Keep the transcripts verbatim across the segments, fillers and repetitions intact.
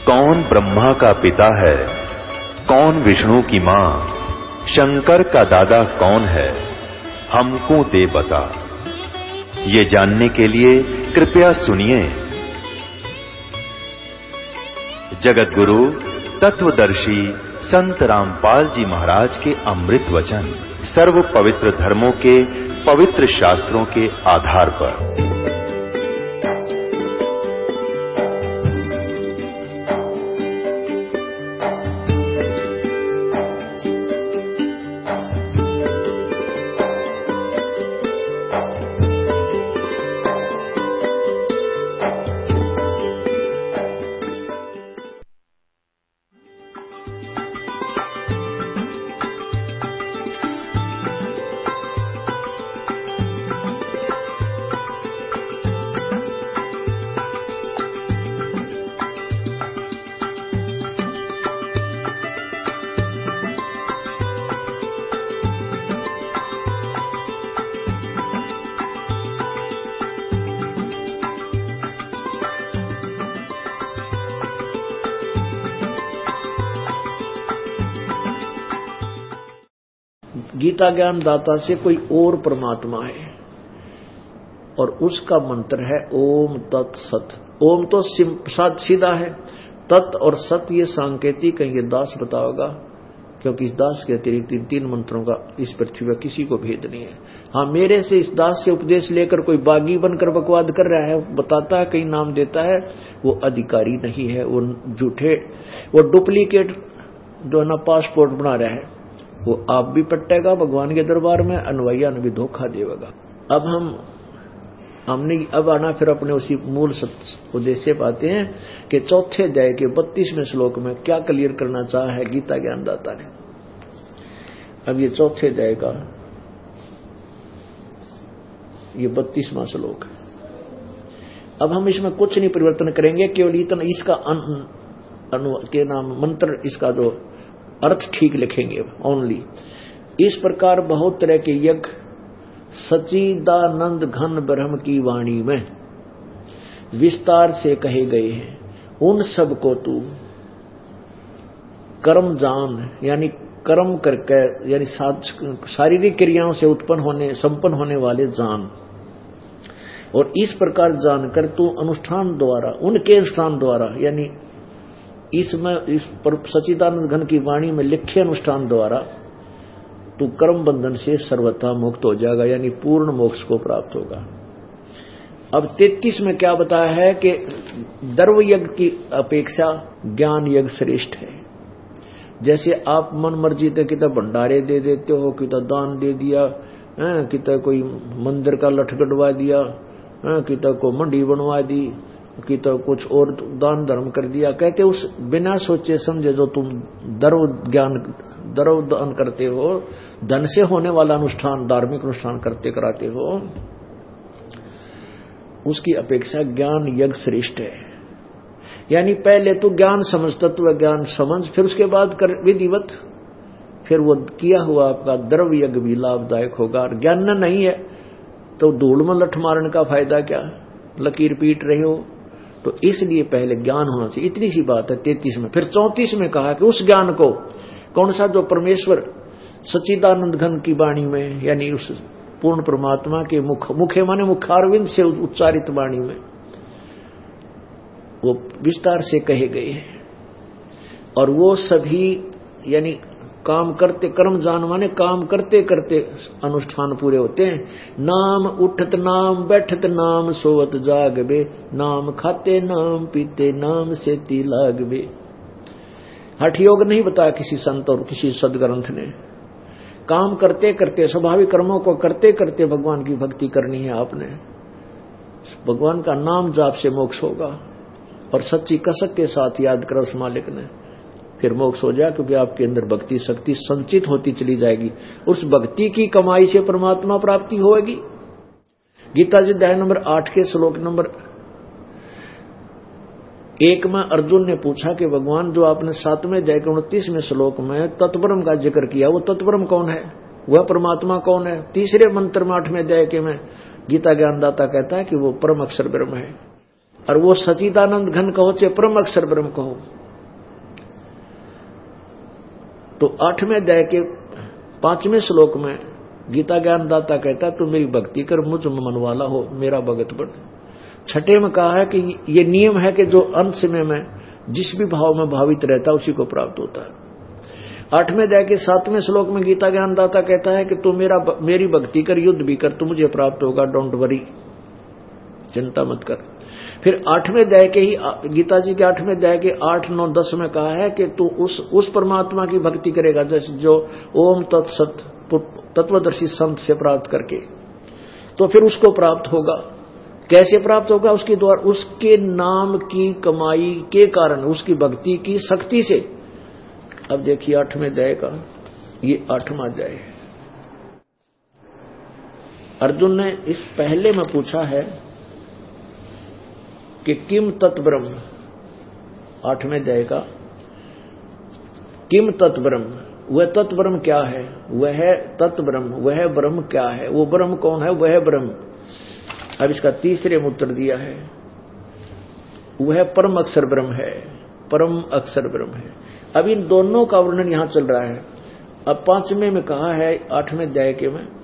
कौन ब्रह्मा का पिता है, कौन विष्णु की मां, शंकर का दादा कौन है, हमको दे बता। ये जानने के लिए कृपया सुनिए। जगत गुरु तत्वदर्शी संत रामपाल जी महाराज के अमृत वचन सर्व पवित्र धर्मों के पवित्र शास्त्रों के आधार पर। गीता ज्ञान दाता से कोई और परमात्मा है और उसका मंत्र है ओम तत् सत। ओम तो सीधा है, तत् और सत ये सांकेतिक है, ये दास बताओगा, क्योंकि इस दास के अतिरिक्त इन तीन मंत्रों का इस पृथ्वी पर किसी को भेद नहीं है। हाँ, मेरे से इस दास से उपदेश लेकर कोई बागी बनकर बकवाद कर रहा है, बताता है, कहीं नाम देता है, वो अधिकारी नहीं है, वो झूठे, वो डुप्लीकेट जो है ना पासपोर्ट बना रहा है, वो आप भी पट्टेगा भगवान के दरबार में, अनुयायियों ने भी धोखा देगा। अब हम हमने अब आना फिर अपने उसी मूल उद्देश्य पाते हैं कि चौथे अध्याय के बत्तीसवें श्लोक में क्या क्लियर करना चाहा है गीता ज्ञानदाता ने। अब ये चौथे अध्याय का ये बत्तीसवां श्लोक है। अब हम इसमें कुछ नहीं परिवर्तन करेंगे, केवल इतना इसका अन, अनु के नाम मंत्र, इसका जो अर्थ ठीक लिखेंगे ओनली। इस प्रकार बहुत तरह के यज्ञ सच्चिदानंद घन ब्रह्म की वाणी में विस्तार से कहे गए हैं, उन सब को तू कर्म जान, यानी कर्म करके, यानी शारीरिक क्रियाओं से उत्पन्न होने संपन्न होने वाले जान, और इस प्रकार जानकर तू अनुष्ठान द्वारा, उनके अनुष्ठान द्वारा, यानी इसमें इस सच्चिदानंद घन की वाणी में लिखे अनुष्ठान द्वारा तू कर्म बंधन से सर्वथा मुक्त हो जाएगा, यानी पूर्ण मोक्ष को प्राप्त होगा। अब तैतीस में क्या बताया है कि द्रव्य यज्ञ की अपेक्षा ज्ञान यज्ञ श्रेष्ठ है। जैसे आप मन मर्जी तक कितना भंडारे दे देते हो, कितना दान दे दिया, कितना कोई मंदिर का लठ गढ़वा दिया, कितना को मंडी बनवा दी, कि तो कुछ और दान धर्म कर दिया, कहते उस बिना सोचे समझे जो तुम द्रव ज्ञान द्रव दान करते हो, धन से होने वाला अनुष्ठान, धार्मिक अनुष्ठान करते कराते हो, उसकी अपेक्षा ज्ञान यज्ञ श्रेष्ठ है। यानी पहले तो ज्ञान समझ, तत्व ज्ञान समझ, फिर उसके बाद कर विधिवत, फिर वो किया हुआ आपका द्रव्य यज्ञ भी लाभदायक होगा। ज्ञान नहीं है तो धूल में लठ मारने का फायदा क्या, लकीर पीट रहे हो। तो इसलिए पहले ज्ञान होना चाहिए। इतनी सी बात है तैतीस में। फिर चौंतीस में कहा कि उस ज्ञान को कौन सा, जो परमेश्वर सच्चिदानंद घन की वाणी में, यानी उस पूर्ण परमात्मा के मुख, मुखे माने मुखारविंद से उच्चारित वाणी में वो विस्तार से कहे गए हैं, और वो सभी यानी काम करते, कर्म जान माने काम करते करते अनुष्ठान पूरे होते हैं। नाम उठत नाम बैठत नाम सोवत जागबे, नाम खाते नाम पीते नाम से ती लागबे। हठ योग नहीं बताया किसी संत और किसी सदग्रंथ ने। काम करते करते, स्वाभाविक कर्मों को करते करते भगवान की भक्ति करनी है आपने। भगवान का नाम जाप से मोक्ष होगा, और सच्ची कसक के साथ याद करो उस मालिक ने, फिर मोक्ष हो जाए, क्योंकि आपके अंदर भक्ति शक्ति संचित होती चली जाएगी। उस भक्ति की कमाई से परमात्मा प्राप्ति होगी। गीता जी अध्याय नंबर आठ के श्लोक नंबर एक में अर्जुन ने पूछा कि भगवान, जो आपने सातवें अध्याय के उनतीसवें श्लोक में तत्ब्रह्म का जिक्र किया, वो तत्ब्रह्म कौन है, वह परमात्मा कौन है? तीसरे मंत्र में आठवें अध्याय के में गीता ज्ञानदाता कहता है कि वो परम अक्षर ब्रह्म है। और वो सच्चिदानंद घन कहो चाहे परम अक्षर ब्रह्म कहो, तो आठवें अध्याय के पांचवें श्लोक में गीता ज्ञानदाता कहता है तू मेरी भक्ति कर, मुझ मन वाला हो, मेरा भगत बन। छठे में कहा है कि ये नियम है कि जो अंत समय में जिस भी भाव में भावित रहता है उसी को प्राप्त होता है। आठवें अध्याय के सातवें श्लोक में गीता ज्ञानदाता कहता है कि तू मेरा मेरी भक्ति कर, युद्ध भी कर, तू मुझे प्राप्त होगा, डोंट वरी, चिंता मत कर। फिर आठवें अध्याय के ही गीता जी के आठवें अध्याय के आठ नौ दस में कहा है कि तू उस उस परमात्मा की भक्ति करेगा जैसे जो ओम तत्सत तत्वदर्शी संत से प्राप्त करके, तो फिर उसको प्राप्त होगा। कैसे प्राप्त होगा? उसके द्वारा, उसके नाम की कमाई के कारण, उसकी भक्ति की शक्ति से। अब देखिए आठवें अध्याय का ये आठवां अध्याय। अर्जुन ने इस पहले में पूछा है कि किम तत्ब्रह्म, आठवें अध्याय का किम तत्ब्रह्म, वह तत्ब्रह्म क्या है, वह तत्ब्रह्म, वह ब्रह्म क्या है, वो ब्रह्म कौन है, वह ब्रह्म। अब इसका तीसरे में उत्तर दिया है वह परम अक्षर ब्रह्म है, परम अक्षर ब्रह्म है। अब इन दोनों का वर्णन यहां चल रहा है। अब पांचवें में कहा है आठवें अध्याय के में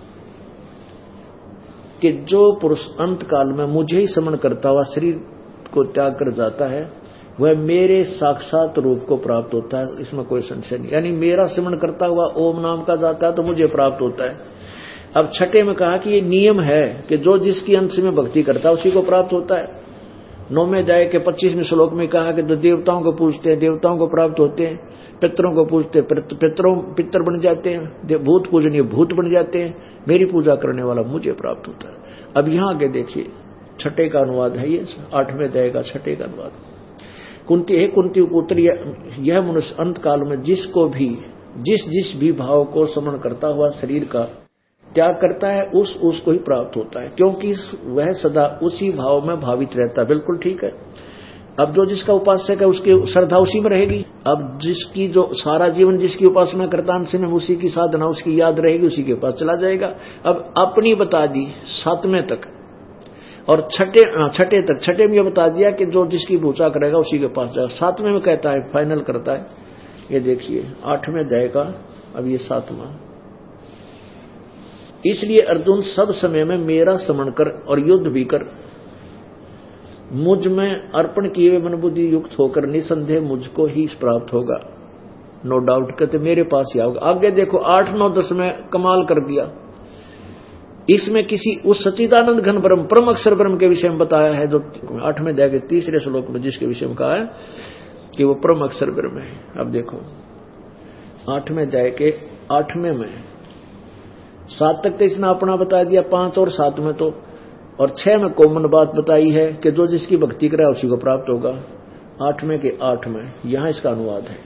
कि जो पुरुष अंत काल में मुझे ही स्मरण करता हुआ शरीर को त्याग कर जाता है वह मेरे साक्षात रूप को प्राप्त होता है, इसमें कोई संशय नहीं। यानी मेरा स्मरण करता हुआ ओम नाम का जाता है तो मुझे प्राप्त होता है। अब छठे में कहा कि ये नियम है कि जो जिसकी अंश में भक्ति करता है उसी को प्राप्त होता है। नौवें अध्याय के पच्चीसवें श्लोक में कहा कि जो देवताओं को पूजते हैं देवताओं को प्राप्त होते हैं, पितरों को पूजते पितरों पितर बन जाते हैं, भूत पूजनीय भूत बन जाते हैं, मेरी पूजा करने वाला मुझे प्राप्त होता है। अब यहां आगे देखिए छठे का अनुवाद है, ये आठवें अध्याय का छठे का अनुवाद। कुंती है कुंती पुत्र, यह मनुष्य अंत काल में जिसको भी जिस जिस भी भाव को स्मरण करता हुआ शरीर का त्याग करता है उस उसको ही प्राप्त होता है, क्योंकि वह सदा उसी भाव में भावित रहता है। बिल्कुल ठीक है। अब जो जिसका उपासक है उसकी श्रद्धा उसी में रहेगी। अब जिसकी जो सारा जीवन जिसकी उपासना करता अंश में उसी की साधना उसकी याद रहेगी, उसी के पास चला जाएगा। अब अपनी बता दी सातवें तक और छठे छठे तक, छठे में यह बता दिया कि जो जिसकी पूजा करेगा उसी के पास जाएगा। सातवें में कहता है, फाइनल करता है, ये देखिए आठवें अध्याय का अब ये सातवां। इसलिए अर्जुन सब समय में मेरा स्मरण कर और युद्ध भी कर, मुझ में अर्पण किए हुए मन बुद्धि युक्त होकर निसंदेह मुझको ही प्राप्त होगा। नो डाउट कहते मेरे पास ही आओगे। आगे देखो आठ नौ दस में कमाल कर दिया। इसमें किसी उस सच्चिदानंद घन ब्रह्म परम अक्षर ब्रह्म के विषय में बताया है जो आठवें अध्याय के तीसरे श्लोक में जिसके विषय में कहा है कि वो परम अक्षर ब्रह्म है। अब देखो आठवें अध्याय के आठवें में सात तक तो इसने अपना बता दिया, पांच और सात में तो, और छह में कॉमन बात बताई है कि जो जिसकी भक्ति करे उसी को प्राप्त होगा। आठवें के आठ में यहां इसका अनुवाद है।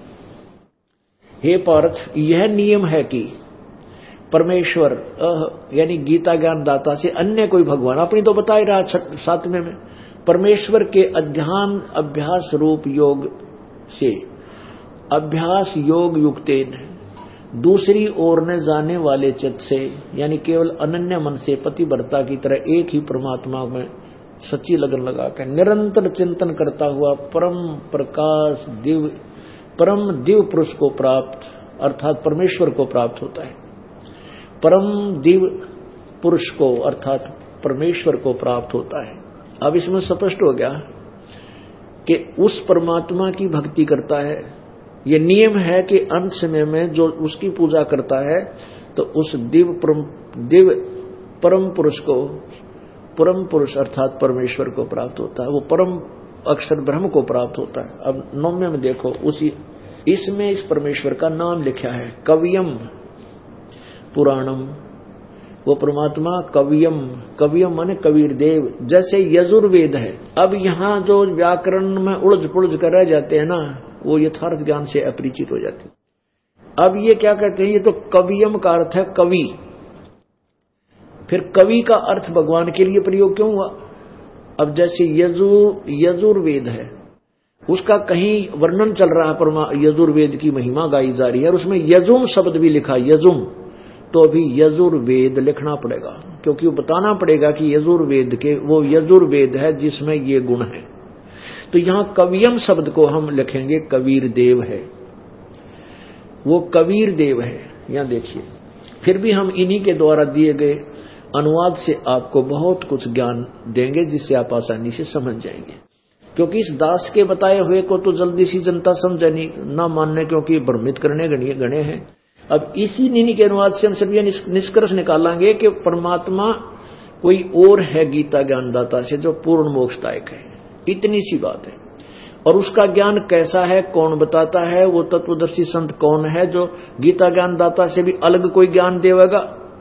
हे पार्थ, यह नियम है कि परमेश्वर यानी गीता ज्ञान दाता से अन्य कोई भगवान, अपनी तो बता ही रहा सातवें में, परमेश्वर के अध्यान अभ्यास रूप योग से अभ्यास योग युक्तेन दूसरी ओर न जाने वाले चित्त से, यानी केवल अनन्य मन से पतिव्रता की तरह एक ही परमात्मा में सच्ची लगन लगाकर निरंतर चिंतन करता हुआ परम प्रकाश दिव्य परम दिव्य पुरुष को प्राप्त अर्थात परमेश्वर को प्राप्त होता है। परम दिव्य पुरुष को अर्थात परमेश्वर को प्राप्त होता है। अब इसमें स्पष्ट हो गया कि उस परमात्मा की भक्ति करता है। ये नियम है कि अंत समय में जो उसकी पूजा करता है तो उस दिव्य परम दिव्य परम पुरुष को परम पुरुष अर्थात परमेश्वर को प्राप्त होता है, वो परम अक्षर ब्रह्म को प्राप्त होता है। अब नौवें में देखो उसी इसमें इस परमेश्वर का नाम लिखा है कवियम पुराणम। वो परमात्मा कवियम, कवियम माने कबीर देव, जैसे यजुर्वेद है। अब यहाँ जो व्याकरण में उलझ पुलझ कर रह जाते हैं ना, वो यथार्थ ज्ञान से अपरिचित हो जाते। अब ये क्या कहते हैं, ये तो कवियम का अर्थ है कवि। फिर कवि का अर्थ भगवान के लिए प्रयोग क्यों हुआ? अब जैसे यजुर यजुर्वेद है, उसका कहीं वर्णन चल रहा है, परमा यजुर्वेद की महिमा गाई जा रही है और उसमें यजुम शब्द भी लिखा, यजुम, तो अभी यजुर्वेद लिखना पड़ेगा क्योंकि वो बताना पड़ेगा कि यजुर्वेद के वो यजुर्वेद है जिसमें ये गुण है। तो यहां कवियम शब्द को हम लिखेंगे कबीर देव है। वो कबीर देव है। यहां देखिए, फिर भी हम इन्हीं के द्वारा दिए गए अनुवाद से आपको बहुत कुछ ज्ञान देंगे जिससे आप आसानी से समझ जाएंगे, क्योंकि इस दास के बताए हुए को तो जल्दी सी जनता समझे नहीं, ना मानने, क्योंकि भ्रमित करने गणे हैं। अब इसी इन्हीं के अनुवाद से हम सभी निष्कर्ष निकालेंगे कि परमात्मा कोई और है गीता ज्ञानदाता से जो पूर्ण मोक्षदायक है। इतनी सी बात है। और उसका ज्ञान कैसा है, कौन बताता है, वो तत्वदर्शी संत कौन है जो गीता ज्ञानदाता से भी अलग कोई ज्ञान देगा,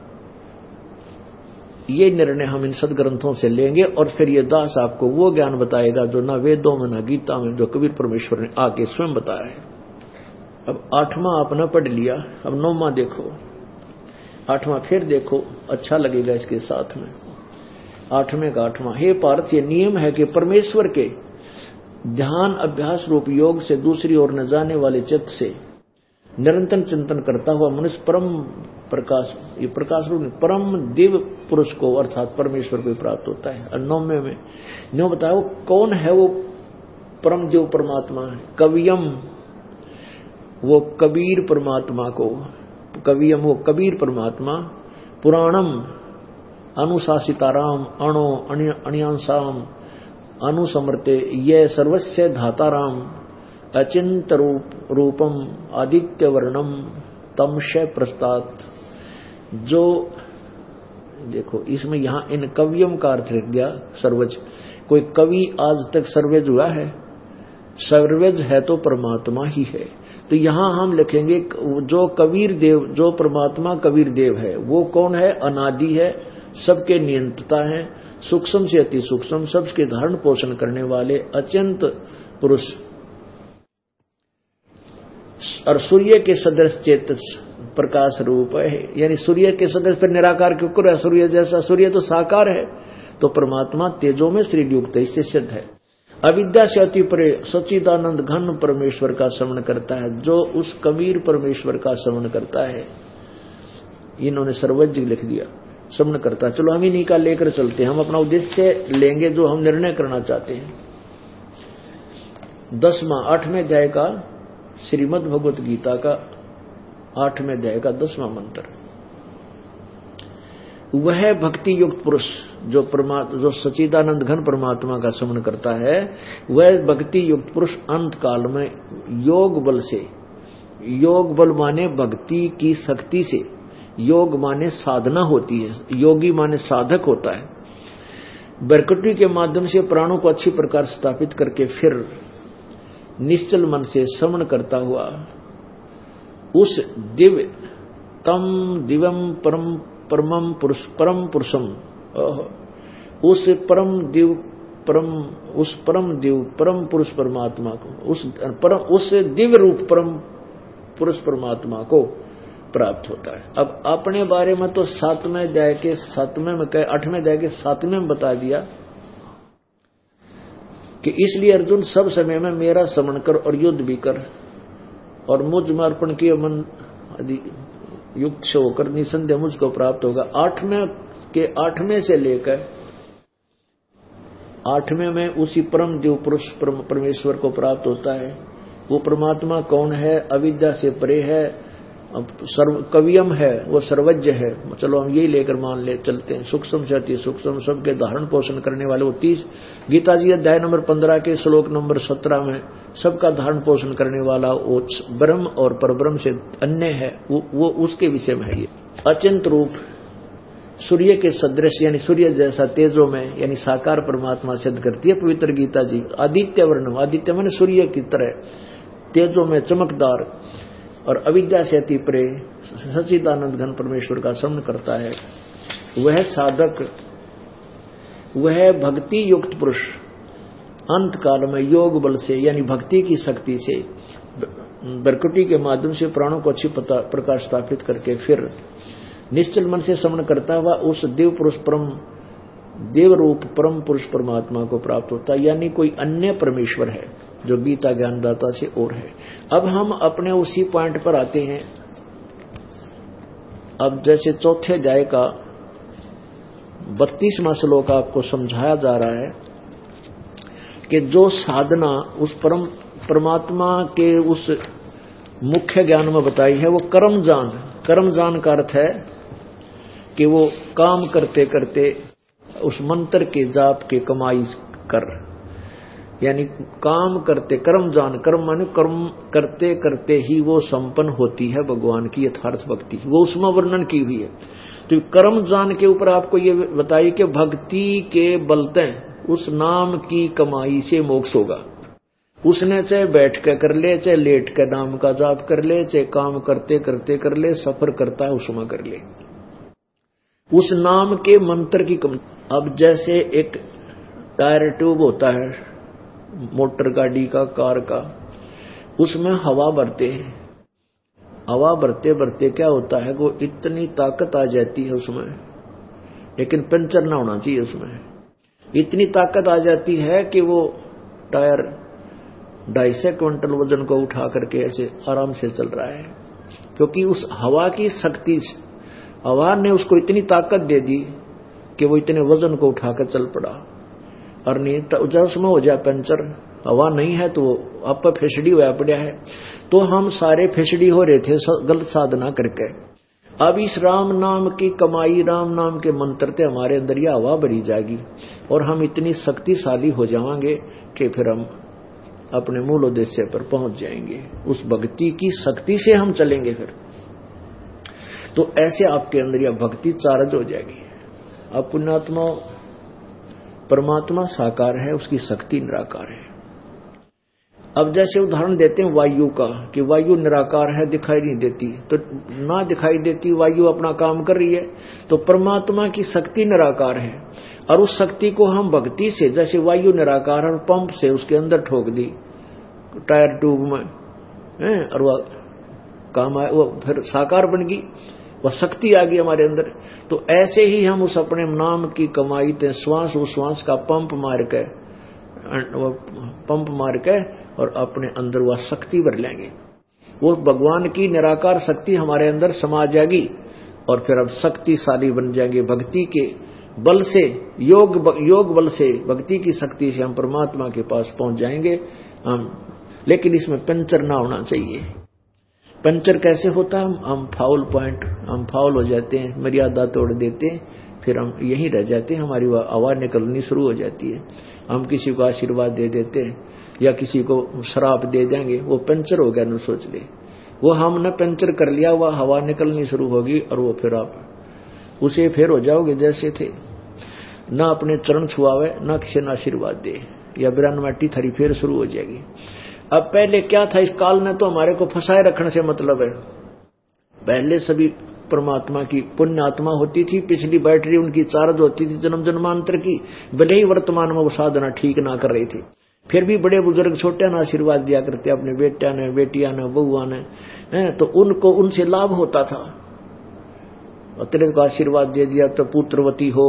ये निर्णय हम इन सदग्रंथों से लेंगे। और फिर ये दास आपको वो ज्ञान बताएगा जो ना वेदों में ना गीता में, जो कबीर परमेश्वर ने आके स्वयं बताया है। अब आठवां आपने पढ़ लिया, अब नौवां देखो, आठवां फिर देखो, अच्छा लगेगा इसके साथ में। आठवें का आठवां, हे पार्थ, ये नियम है कि परमेश्वर के ध्यान अभ्यास रूप योग से दूसरी ओर न जाने वाले चित्त से निरंतर चिंतन करता हुआ मनुष्य परम प्रकाश, ये प्रकाश रूप परम दिव्य पुरुष को अर्थात परमेश्वर को प्राप्त होता है। नौवे में न्यू बताया वो कौन है, वो परम दिव्य परमात्मा है। कवियम, वो कबीर परमात्मा को, कवियम वो कबीर परमात्मा, पुराणम अनुशासिताराम अणो अणियांसाम अनुसमर्ते ये सर्वस्य धाताराम अचिंत रूप रूपम आदित्य वर्णम तमशय प्रस्तात्। जो देखो इसमें यहां इन कवियम का अर्थ रख दिया सर्वज। कोई कवि आज तक सर्वज हुआ है? सर्वज है तो परमात्मा ही है। तो यहां हम लिखेंगे जो कबीर देव, जो परमात्मा कबीर देव है, वो कौन है? अनादि है, सबके नियंत्रता है, सूक्ष्म से अति सूक्ष्म, सबके धारण पोषण करने वाले अत्यंत पुरुष, और सूर्य के सदृश चेतस प्रकाश रूप है। यानी सूर्य के सदृश पर निराकार क्यों कर, सूर्य जैसा, सूर्य तो साकार है, तो परमात्मा तेजो में श्री युक्त, इससे सिद्ध है। अविद्या से अति परे सच्चिदानंद घन परमेश्वर का श्रवण करता है, जो उस कबीर परमेश्वर का श्रवण करता है। इन्होंने सर्वज्ञ लिख दिया, श्रवण करता है। चलो हम इन्हीं का लेकर चलते हैं, हम अपना उद्देश्य लेंगे जो हम निर्णय करना चाहते हैं। दसवां आठवें अध्याय का श्रीमद् भगवत गीता का आठवें अध्याय का दसवां मंत्र, वह भक्ति युक्त पुरुष जो परमात्मा, जो सच्चिदानंद घन परमात्मा का श्रवण करता है, वह भक्ति युक्त पुरुष अंत काल में योग बल से, योग बल माने भक्ति की शक्ति से, योग माने साधना होती है, योगी माने साधक होता है, बरकटी के माध्यम से प्राणों को अच्छी प्रकार स्थापित करके फिर निश्चल मन से श्रवण करता हुआ उस दिव्य तम दिव्यम परम परमम पुरुष परम पुरुषम, उस परम दिव परम उस परम दिव परम पुरुष परमात्मा को, उस परम उस दिव्य रूप परम पुरुष परमात्मा को प्राप्त होता है। अब अपने बारे में तो सातवें अध्याय के सातवें में कहे, आठवें अध्याय के सातवें में बता दिया कि इसलिए अर्जुन सब समय में मेरा श्रवण कर और युद्ध भी कर और मुझ में अर्पण किए मन आदि युक्त से होकर निसंदेह मुझको प्राप्त होगा। आठवें के आठवें से लेकर आठवें में उसी परम दिव्य पुरुष परमेश्वर को प्राप्त होता है। वो परमात्मा कौन है? अविद्या से परे है, सर्व कवियम है, वो सर्वज्ञ है। चलो हम यही लेकर मान ले चलते हैं। सूक्ष्म से अति सूक्ष्म सबके धारण पोषण करने वाले, वो तीस गीता जी अध्याय नंबर पंद्रह के श्लोक नंबर सत्रह में सबका धारण पोषण करने वाला वो ब्रह्म और परब्रह्म से अन्य है, वो, वो उसके विषय में है। ये अचिंत रूप सूर्य के सदृश, यानी सूर्य जैसा तेजो में, यानी साकार परमात्मा सिद्ध करती है पवित्र गीता जी। आदित्य वर्ण, आदित्य माने सूर्य की तरह तेजो में चमकदार, और अविद्या से अति परे सच्चिदानंद घन परमेश्वर का श्रवण करता है। वह साधक, वह भक्ति युक्त पुरुष अंत काल में योग बल से, यानी भक्ति की शक्ति से, बरकटी के माध्यम से प्राणों को अच्छी प्रकार स्थापित करके फिर निश्चल मन से श्रवण करता हुआ उस देव पुरुष परम देव रूप परम पुरुष परमात्मा को प्राप्त होता है। यानी कोई अन्य परमेश्वर है जो गीता ज्ञानदाता से और है। अब हम अपने उसी पॉइंट पर आते हैं। अब जैसे चौथे अध्याय का बत्तीसवां श्लोक आपको समझाया जा रहा है कि जो साधना उस परम परमात्मा के उस मुख्य ज्ञान में बताई है वो कर्म जान। कर्म जान का अर्थ है कि वो काम करते करते उस मंत्र के जाप के कमाई कर, यानी काम करते कर्म जान, कर्म माने कर्म करते करते ही वो संपन्न होती है भगवान की यथार्थ भक्ति, वो उसमें वर्णन की हुई है। तो कर्म जान के ऊपर आपको ये बताइए कि भक्ति के बलते उस नाम की कमाई से मोक्ष होगा। उसने चाहे बैठ कर कर ले, चाहे लेट कर नाम का जाप कर ले, चाहे काम करते करते कर ले, सफर करता है उसमें कर ले, उस नाम के मंत्र की कम। अब जैसे एक टायर ट्यूब होता है मोटर गाड़ी का, कार का, उसमें हवा भरते हैं, हवा भरते भरते क्या होता है वो इतनी ताकत आ जाती है उसमें, लेकिन पंचर ना होना चाहिए उसमें, इतनी ताकत आ जाती है कि वो टायर ढाई सौ क्विंटल वजन को उठा करके ऐसे आराम से चल रहा है, क्योंकि उस हवा की शक्ति, हवा ने उसको इतनी ताकत दे दी कि वो इतने वजन को उठाकर चल पड़ा। और नहीं जब उसमें हो जाए पंचर, हवा नहीं है तो आप पर फेसड़ी हुआ पड़ा है। तो हम सारे फेसड़ी हो रहे थे गलत साधना करके। अब इस राम नाम की कमाई, राम नाम के मंत्र से हमारे अंदर यह हवा भरी जाएगी और हम इतनी शक्तिशाली हो जाएंगे कि फिर हम अपने मूल उद्देश्य पर पहुंच जाएंगे। उस भक्ति की शक्ति से हम चलेंगे फिर। तो ऐसे आपके अंदर यह भक्ति चार्ज हो जाएगी। अब पुण्यात्मा, परमात्मा साकार है, उसकी शक्ति निराकार है। अब जैसे उदाहरण देते हैं वायु का कि वायु निराकार है, दिखाई नहीं देती, तो ना दिखाई देती वायु अपना काम कर रही है, तो परमात्मा की शक्ति निराकार है और उस शक्ति को हम भक्ति से, जैसे वायु निराकार और पंप से उसके अंदर ठोक दी टायर ट्यूब में है, और वह काम आया, वो फिर साकार बन गई, वह शक्ति आ गई हमारे अंदर। तो ऐसे ही हम उस अपने नाम की कमाई ते श्वास उस श्वास का पंप मार के, वो पंप मार के और अपने अंदर वह शक्ति भर लेंगे। वो भगवान की निराकार शक्ति हमारे अंदर समा जाएगी और फिर अब शक्तिशाली बन जाएंगे। भक्ति के बल से, योग योग बल से, भक्ति की शक्ति से हम परमात्मा के पास पहुंच जाएंगे हम। लेकिन इसमें पंचर ना होना चाहिए। पंचर कैसे होता है? हम फाउल पॉइंट, हम फाउल हो जाते हैं, मर्यादा तोड़ देते हैं, फिर हम यहीं रह जाते हैं, हमारी आवाज निकलनी शुरू हो जाती है। हम किसी को आशीर्वाद दे देते हैं या किसी को शराब दे देंगे, वो पंचर हो गया, न सोच ले, वो हमने पंचर कर लिया, वह हवा निकलनी शुरू होगी और वो फिर आप उसे फिर हो जाओगे जैसे थे। ना अपने चरण छुआवे, ना किसी ने आशीर्वाद दे, या बिरान माटी थरी फिर शुरू हो जाएगी। अब पहले क्या था, इस काल ने तो हमारे को फंसाए रखने से मतलब है। पहले सभी परमात्मा की पुण्य आत्मा होती थी, पिछली बैटरी उनकी चार्ज होती थी जन्म जन्मांतर की, भले ही वर्तमान में वो साधना ठीक ना कर रही थी, फिर भी बड़े बुजुर्ग छोटे ने आशीर्वाद दिया करते अपने बेटिया ने, बेटिया ने, बहुआ ने, तो उनको उनसे लाभ होता था। तेरे को आशीर्वाद दे दिया तो पुत्रवती हो,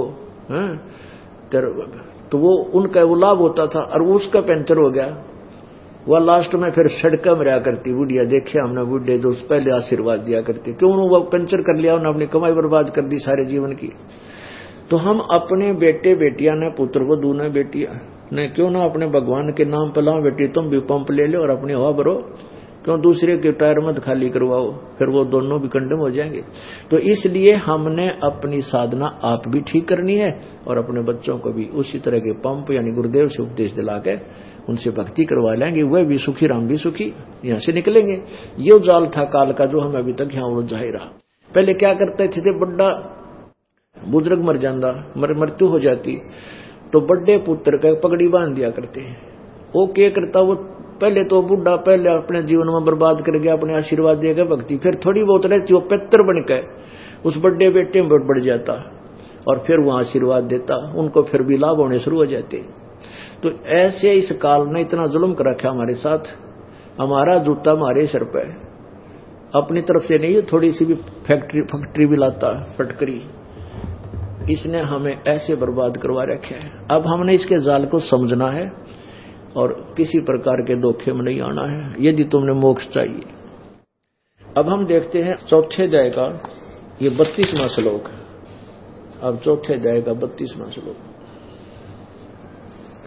तो वो उनका वो लाभ होता था। और उसका पेंचर हो गया, वह लास्ट में फिर सड़क में रहा करती बुढ़िया, देखे हमने बुढ़े जो पहले आशीर्वाद दिया करते, क्यों वो पंचर कर लिया, उन्होंने अपनी कमाई बर्बाद कर दी सारे जीवन की। तो हम अपने बेटे बेटिया ने, पुत्र वधू ने, बेटिया ने, क्यों ना अपने भगवान के नाम पर लाओ, बेटी तुम भी पंप ले लो और अपनी हवा भरो, क्यों दूसरे के टायर मत खाली करवाओ, फिर वो दोनों भी कंडम हो जाएंगे। तो इसलिए हमने अपनी साधना आप भी ठीक करनी है और अपने बच्चों को भी उसी तरह के पंप यानी गुरुदेव से उपदेश दिला के उनसे भक्ति करवा लेंगे, वह भी सुखी, राम भी सुखी, यहां से निकलेंगे। ये जाल था काल का जो हमें अभी तक यहाँ उलझाई रहा। पहले क्या करते थे, बड़ा बुजुर्ग मर जाता, मर, मृत्यु हो जाती, तो बड़े पुत्र का पगड़ी बांध दिया करते हैं। वो क्या करता, वो पहले तो बुढ़ा पहले अपने जीवन में बर्बाद कर गया, अपने आशीर्वाद देगा भक्ति, फिर थोड़ी बहुत रहती, वो पितर बन के उस बड़े बेटे में बढ़ जाता और फिर वो आशीर्वाद देता, उनको फिर भी लाभ होने शुरू हो जाते। तो ऐसे इस काल ने इतना जुल्म कर रखा हमारे साथ, हमारा जूता हमारे सिर पे, अपनी तरफ से नहीं, थोड़ी सी भी फैक्ट्री फैक्ट्री भी लाता फटकरी, इसने हमें ऐसे बर्बाद करवा रखा है। अब हमने इसके जाल को समझना है और किसी प्रकार के धोखे में नहीं आना है, यदि तुमने मोक्ष चाहिए। अब हम देखते हैं चौथे अध्याय का ये बत्तीसवां श्लोक। अब चौथे अध्याय का बत्तीसवां श्लोक,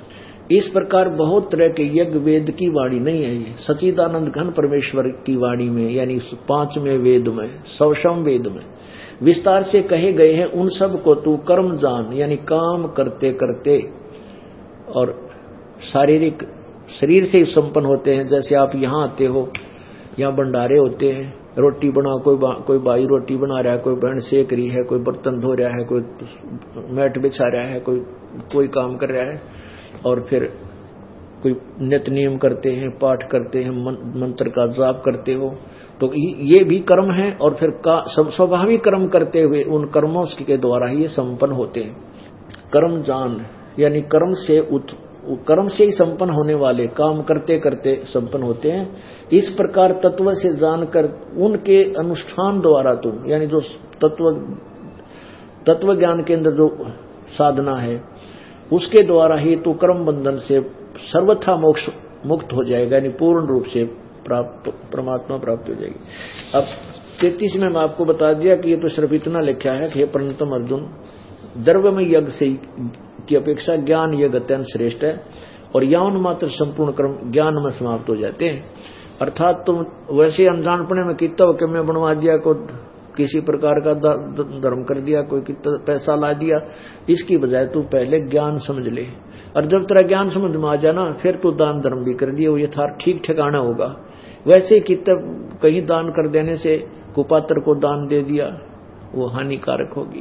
इस प्रकार बहुत तरह के यज्ञ वेद की वाणी नहीं है। ये सच्चिदानंद घन परमेश्वर की वाणी में, यानी पांचवें वेद में, सवशम वेद में विस्तार से कहे गए हैं। उन सब को तू कर्म जान, यानी काम करते करते और शारीरिक शरीर से संपन्न होते हैं। जैसे आप यहाँ आते हो, यहाँ भंडारे होते हैं, रोटी बना, कोई बा, कोई भाई रोटी बना रहा है, कोई बहन सेक रही है, कोई बर्तन धो रहा है, कोई मैट बिछा रहा है, कोई कोई काम कर रहा है, और फिर कोई नित्य नियम करते हैं, पाठ करते हैं, मंत्र का जाप करते हो, तो ये भी कर्म है। और फिर का स्वाभाविक कर्म करते हुए उन कर्मों के द्वारा ही ये संपन्न होते हैं। कर्म जान, यानी कर्म से उत, कर्म से ही संपन्न होने वाले काम करते करते संपन्न होते हैं। इस प्रकार तत्व से जानकर उनके अनुष्ठान द्वारा तुम, यानी जो तत्व तत्व ज्ञान के अंदर जो साधना है, उसके द्वारा ही तू कर्म बंधन से सर्वथा मोक्ष मुक्त हो जाएगा, यानी पूर्ण रूप से प्राप्त परमात्मा प्राप्त हो जाएगी। अब तैतीस में मैं आपको बता दिया कि ये तो सिर्फ इतना लिखा है कि हे परंतम अर्जुन, द्रव्यमय यज्ञ से की अपेक्षा ज्ञान यज्ञ अत्यंत श्रेष्ठ है, और यौन मात्र संपूर्ण कर्म ज्ञान में समाप्त हो जाते हैं। अर्थात तुम वैसे अनजानपने में कितना हो कि मैं बनवा दिया, को किसी प्रकार का धर्म कर दिया, कोई कितना पैसा ला दिया, इसकी बजाय तू पहले ज्ञान समझ ले, और जब तेरा ज्ञान समझ में आ जाना फिर तू दान धर्म भी कर दिया, वो यथार्थ ठीक ठिकाना होगा। वैसे ही कितना कहीं दान कर देने से कुपात्र को दान दे दिया, वो हानिकारक होगी।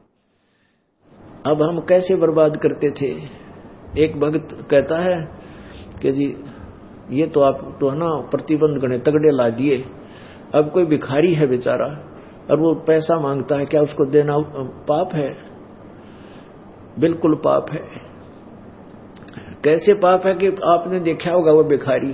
अब हम कैसे बर्बाद करते थे? एक भक्त कहता है कि जी ये तो आप तो है ना प्रतिबंध गणे तगड़े ला दिए, अब कोई भिखारी है बेचारा और वो पैसा मांगता है, क्या उसको देना पाप है? बिल्कुल पाप है। कैसे पाप है कि आपने देखा होगा वो भिखारी,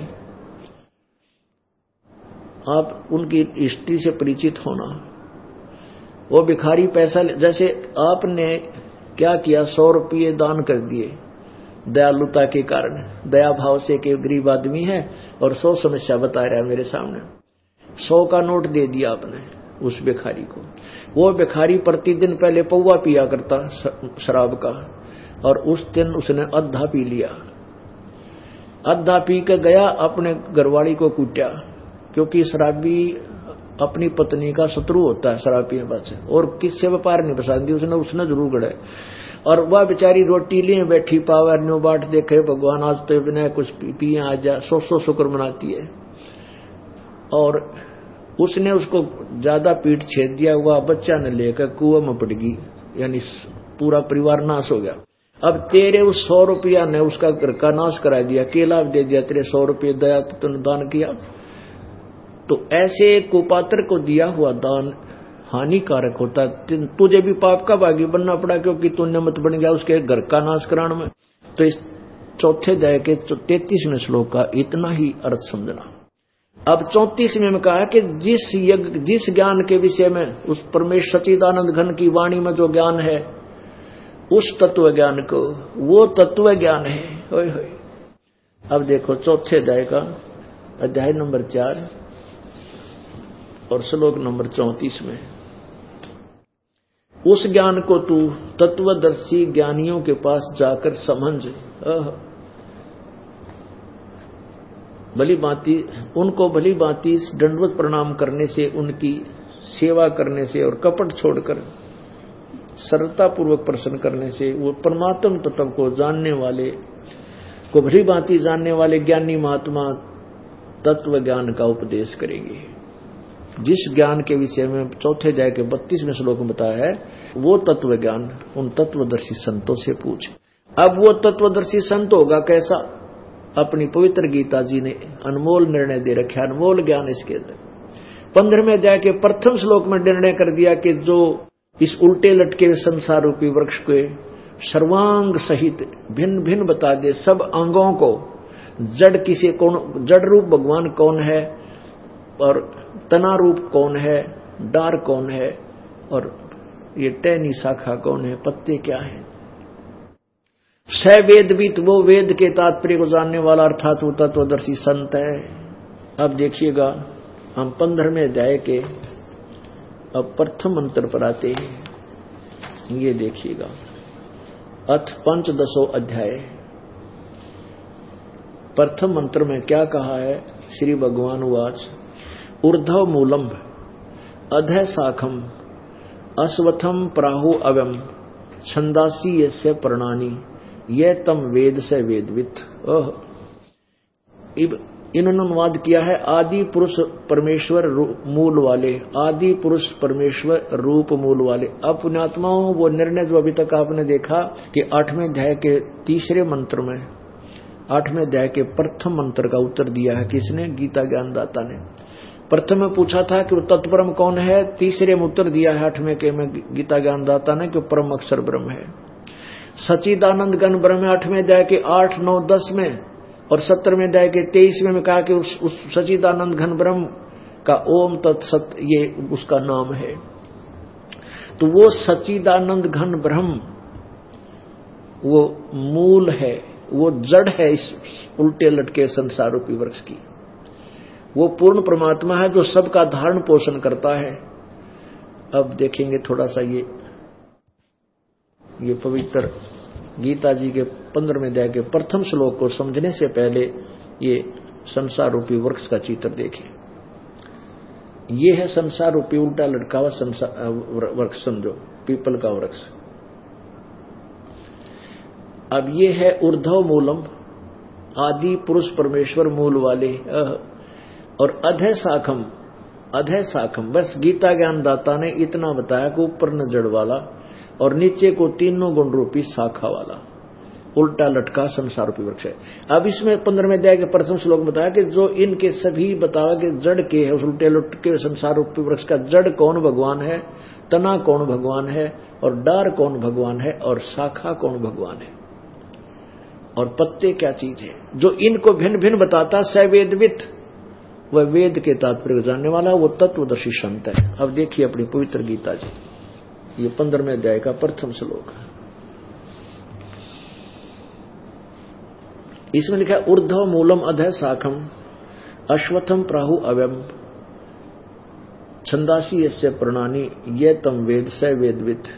आप उनकी हिस्ट्री से परिचित होना। वो भिखारी पैसा, जैसे आपने क्या किया, सौ रुपये दान कर दिए दयालुता के कारण, दया भाव से कि गरीब आदमी है और सौ समस्या बता रहा है मेरे सामने, सौ का नोट दे दिया आपने उस भिखारी को। वो भिखारी प्रतिदिन पहले पौवा पिया करता शराब का, और उस दिन उसने अद्धा पी लिया। अद्धा पी के गया, अपने घरवाली को कूटा, क्योंकि शराबी अपनी पत्नी का शत्रु होता है शराब पीने बाद से, और किससे व्यापार नहीं पसंद, उसने उसने जरूर गड़े। और वह बेचारी रोटी लिए बैठी पावर न्यू बाट देखे भगवान आज तो बिना कुछ पिए आ जा, सौ सौ शुक्र मनाती है। और उसने उसको ज्यादा पीठ छेद दिया, हुआ बच्चा ने लेकर कुआं में पड़ गई, यानी पूरा परिवार नाश हो गया। अब तेरे उस सौ रुपया ने उसका घर का नाश करा दिया, केला दे दिया, तेरे सौ रुपये दया तूने दान किया। तो ऐसे कुपात्र को दिया हुआ दान हानिकारक होता है। तुझे भी पाप का भागी बनना पड़ा, क्योंकि तू निमित्त बन गया उसके घर का नाश कराने में। तो इस चौथे अध्याय के तैतीसवें श्लोक का इतना ही अर्थ समझना। अब चौंतीसवें में कहा कि जिस यज्ञ जिस ज्ञान के विषय में उस परमेश्वर सच्चिदानंद घन की वाणी में जो ज्ञान है, उस तत्व ज्ञान को, वो तत्व ज्ञान है। होय होय। अब देखो चौथे अध्याय का अध्याय नंबर चार और श्लोक नंबर चौंतीस में, उस ज्ञान को तू तत्वदर्शी ज्ञानियों के पास जाकर समझ, भली भांति उनको भली भांति दंडवत प्रणाम करने से, उनकी सेवा करने से और कपट छोड़कर सरलता पूर्वक प्रसन्न करने से वो परमात्म तत्व को जानने वाले को भली भांति जानने वाले ज्ञानी महात्मा तत्व ज्ञान का उपदेश करेंगे। जिस ज्ञान के विषय में चौथे अध्याय के बत्तीसवें श्लोक में बताया है, वो तत्व ज्ञान उन तत्वदर्शी संतों से पूछ। अब वो तत्वदर्शी संत होगा कैसा? अपनी पवित्र गीता जी ने अनमोल निर्णय दे रखे, अनमोल ज्ञान इसके अंदर। पंद्रहवें अध्याय के प्रथम श्लोक में निर्णय कर दिया कि जो इस उल्टे लटके संसार रूपी वृक्ष के सर्वांग सहित भिन्न भिन्न बता दे, सब अंगों को, जड़ किसे कौन, जड़ रूप भगवान कौन है और तना रूप कौन है, डार कौन है और ये टहनी शाखा कौन है, पत्ते क्या है। स वेदवित, वो वेद के तात्पर्य को जानने वाला, अर्थात वो तत्वदर्शी संत है। अब देखिएगा हम पंद्रहवें अध्याय के अब प्रथम मंत्र पर आते हैं। ये देखिएगा, अथ पंचदशो अध्याय। प्रथम मंत्र में क्या कहा है? श्री भगवान वाच ऊर्ध्व मूलम अधः शाखम अश्वत्थम प्राहु अवम छंदासी यस्य पर्णानि ये तम वेद से वेदवित। ओह, इन्होंने अनुवाद किया है आदि पुरुष परमेश्वर मूल वाले, आदि पुरुष परमेश्वर रूप मूल वाले। अब पुण्यात्माओं, वो निर्णय जो अभी तक आपने देखा कि आठवें अध्याय के तीसरे मंत्र में, आठवें अध्याय के प्रथम मंत्र का उत्तर दिया है किसने? गीता ज्ञानदाता ने। प्रथम में पूछा था कि वो तत्परम कौन है, तीसरे में उत्तर दिया है आठवें के में गीता ज्ञानदाता ने कि परम अक्षर ब्रह्म है। सच्चिदानंद घन ब्रह्म है आठवें अध्याय के आठ नौ दस में, और सत्रहवें अध्याय के तेईसवें में कहा कि उस, उस सच्चिदानंद घन ब्रह्म का ओम तत्सत ये उसका नाम है। तो वो सच्चिदानंद घन ब्रह्म वो मूल है, वो जड़ है इस उल्टे लटके संसार रूपी वृक्ष की। वो पूर्ण परमात्मा है जो सबका धारण पोषण करता है। अब देखेंगे थोड़ा सा ये ये पवित्र गीता जी के पंद्रहवें अध्याय के प्रथम श्लोक को समझने से पहले ये संसार रूपी वृक्ष का चित्र देखें। ये है संसार रूपी उल्टा लटका हुआ संसार वृक्ष, समझो पीपल का वृक्ष। अब ये है ऊर्ध्व मूलम, आदि पुरुष परमेश्वर मूल वाले, और अधः शाखम, अधः शाखम बस गीता ज्ञानदाता ने इतना बताया कि ऊपर न जड़ वाला और नीचे को तीनों गुण रूपी शाखा वाला उल्टा लटका संसार रूपी वृक्ष है। अब इसमें पंद्रहवें अध्याय के प्रथम श्लोक में बताया कि जो इनके सभी बताया कि जड़ के है, उस उल्टे लटके संसार रूपी वृक्ष का जड़ कौन भगवान है, तना कौन भगवान है, और डार कौन भगवान है, और शाखा कौन भगवान है, और पत्ते क्या चीज है। जो इनको भिन्न भिन्न बताता सवेदवित, वह वेद के तात्पर्य जानने वाला, वो तत्वदर्शी संत है। अब देखिए अपनी पवित्र गीता जी, ये पंद्रहवें अध्याय का प्रथम श्लोक। इसमें लिखा है ऊर्ध्व मूलम अधः शाखम अश्वत्थम प्राहु अव्यम छंदासी यस्य प्रणानि ये तम वेद स वेदवित।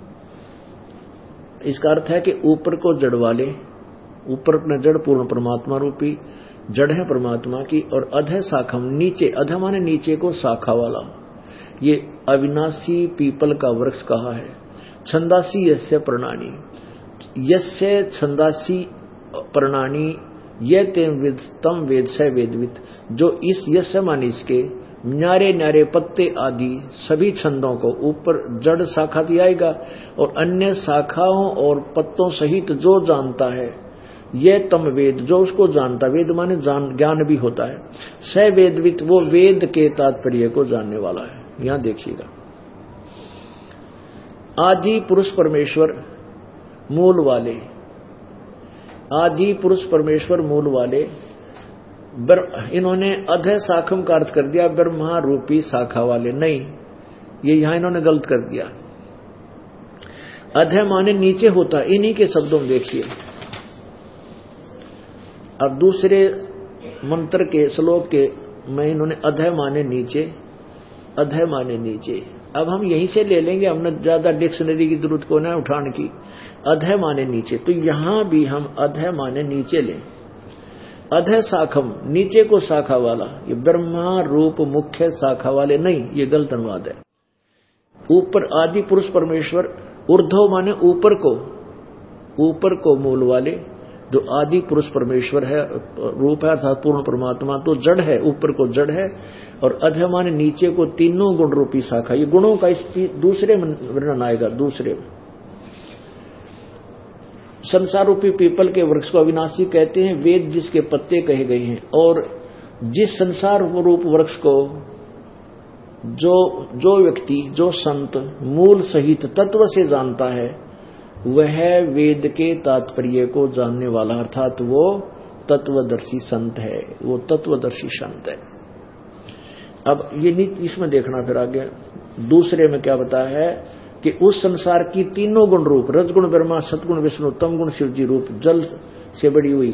इसका अर्थ है कि ऊपर को जड़ वाले, ऊपर अपने जड़ पूर्ण परमात्मा रूपी जड़ है परमात्मा की, और अधः शाखम नीचे, अधः माने नीचे को शाखा वाला, ये अविनाशी पीपल का वृक्ष कहा है। छंदासी यस्य प्रणानि, यस्य छंदासी प्रणानि ये तम वेद से वेदवित, जो इस यश माने इसके न्यारे न्यारे पत्ते आदि सभी छंदों को ऊपर जड़ शाखा दियाएगा, और अन्य शाखाओं और पत्तों सहित जो जानता है ये तम वेद, जो उसको जानता, वेद माने जान ज्ञान भी होता है, स वेदवित वो वेद के तात्पर्य को जानने वाला है। यहां देखिएगा आदि पुरुष परमेश्वर मूल वाले, आदि पुरुष परमेश्वर मूल वाले, इन्होंने अधः शाखम का अर्थ कर दिया ब्रह्मा रूपी शाखा वाले, नहीं, ये यहां इन्होंने गलत कर दिया। अधः माने नीचे होता, इन्हीं के शब्दों में देखिए। अब दूसरे मंत्र के श्लोक के में इन्होंने अधः माने नीचे, अधः माने नीचे। अब हम यहीं से ले लेंगे, हमने ज्यादा डिक्शनरी की जरूरत को ना उठाने की। अधः माने नीचे, तो यहां भी हम अधः माने नीचे लें। अधः शाखम नीचे को शाखा वाला, ये ब्रह्मा रूप मुख्य शाखा वाले नहीं, ये गलत अनुवाद है। ऊपर आदि पुरुष परमेश्वर, ऊर्ध्व माने ऊपर को, ऊपर को मूल वाले, जो आदि पुरुष परमेश्वर है रूप है अर्थात पूर्ण परमात्मा, तो जड़ है, ऊपर को जड़ है, और अधः माने नीचे को तीनों गुण रूपी शाखा। ये गुणों का इस दूसरे में वर्णन आएगा। दूसरे में संसार रूपी पीपल के वृक्ष को अविनाशी कहते हैं, वेद जिसके पत्ते कहे गए हैं, और जिस संसार रूप वृक्ष को जो जो व्यक्ति, जो संत मूल सहित तत्व से जानता है, वह वेद के तात्पर्य को जानने वाला, अर्थात वो तत्वदर्शी संत है, वो तत्वदर्शी संत है। अब ये नीति इसमें देखना, फिर आगे दूसरे में क्या बताया है कि उस संसार की तीनों गुण रूप, रजगुण ब्रह्मा, सतगुण विष्णु, तम गुण शिव जी रूप, जल से बड़ी हुई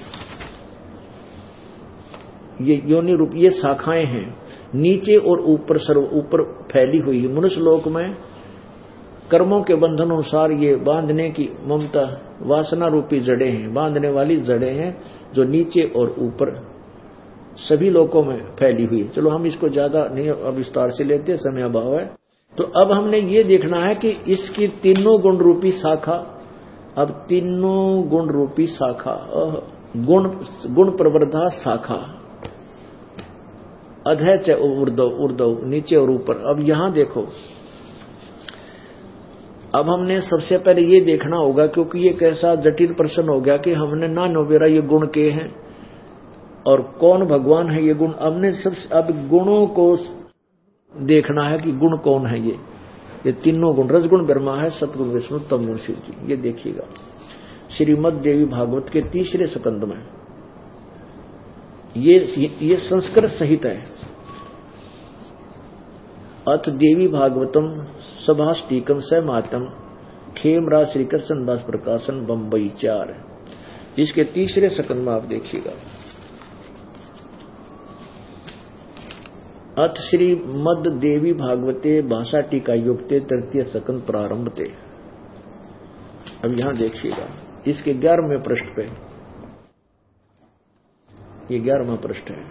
ये योनि रूप, ये शाखाएं हैं नीचे और ऊपर, सर्व ऊपर फैली हुई है। मनुष्य लोक में कर्मों के बंधन अनुसार ये बांधने की ममता वासना रूपी जड़ें हैं, बांधने वाली जड़ें हैं जो नीचे और ऊपर सभी लोकों में फैली हुई है। चलो हम इसको ज्यादा नहीं अब विस्तार से लेते, समय अभाव है। तो अब हमने ये देखना है कि इसकी तीनों गुण रूपी शाखा, अब तीनों गुण रूपी शाखा, गुण गुण प्रवर्धा शाखा, अधः च ऊर्ध्व ऊर्ध्व नीचे और ऊपर। अब यहां देखो, अब हमने सबसे पहले ये देखना होगा, क्योंकि ये कैसा जटिल प्रश्न हो गया कि हमने ना नोबेरा ये गुण के हैं और कौन भगवान है ये गुण। हमने सबसे अब गुणों को देखना है कि गुण कौन है। ये ये तीनों गुण, रजगुण ब्रह्मा है, सतगुण विष्णु, तमगुण शिव जी। ये देखिएगा श्रीमद् देवी भागवत के तीसरे स्कंद में ये ये संस्कृत सहित है। अथ देवी भागवतम सभाष्टीकम समातम खेमरा श्री कृष्ण दास प्रकाशन बम्बई चार। इसके तीसरे स्कंद में आप देखिएगा, अथ श्री मद देवी भागवते भाषा टीका युक्ते तृतीय स्कंद प्रारंभते। अब यहां देखिएगा इसके ग्यारहवें पृष्ठ पे, ये ग्यारहवां पृष्ठ है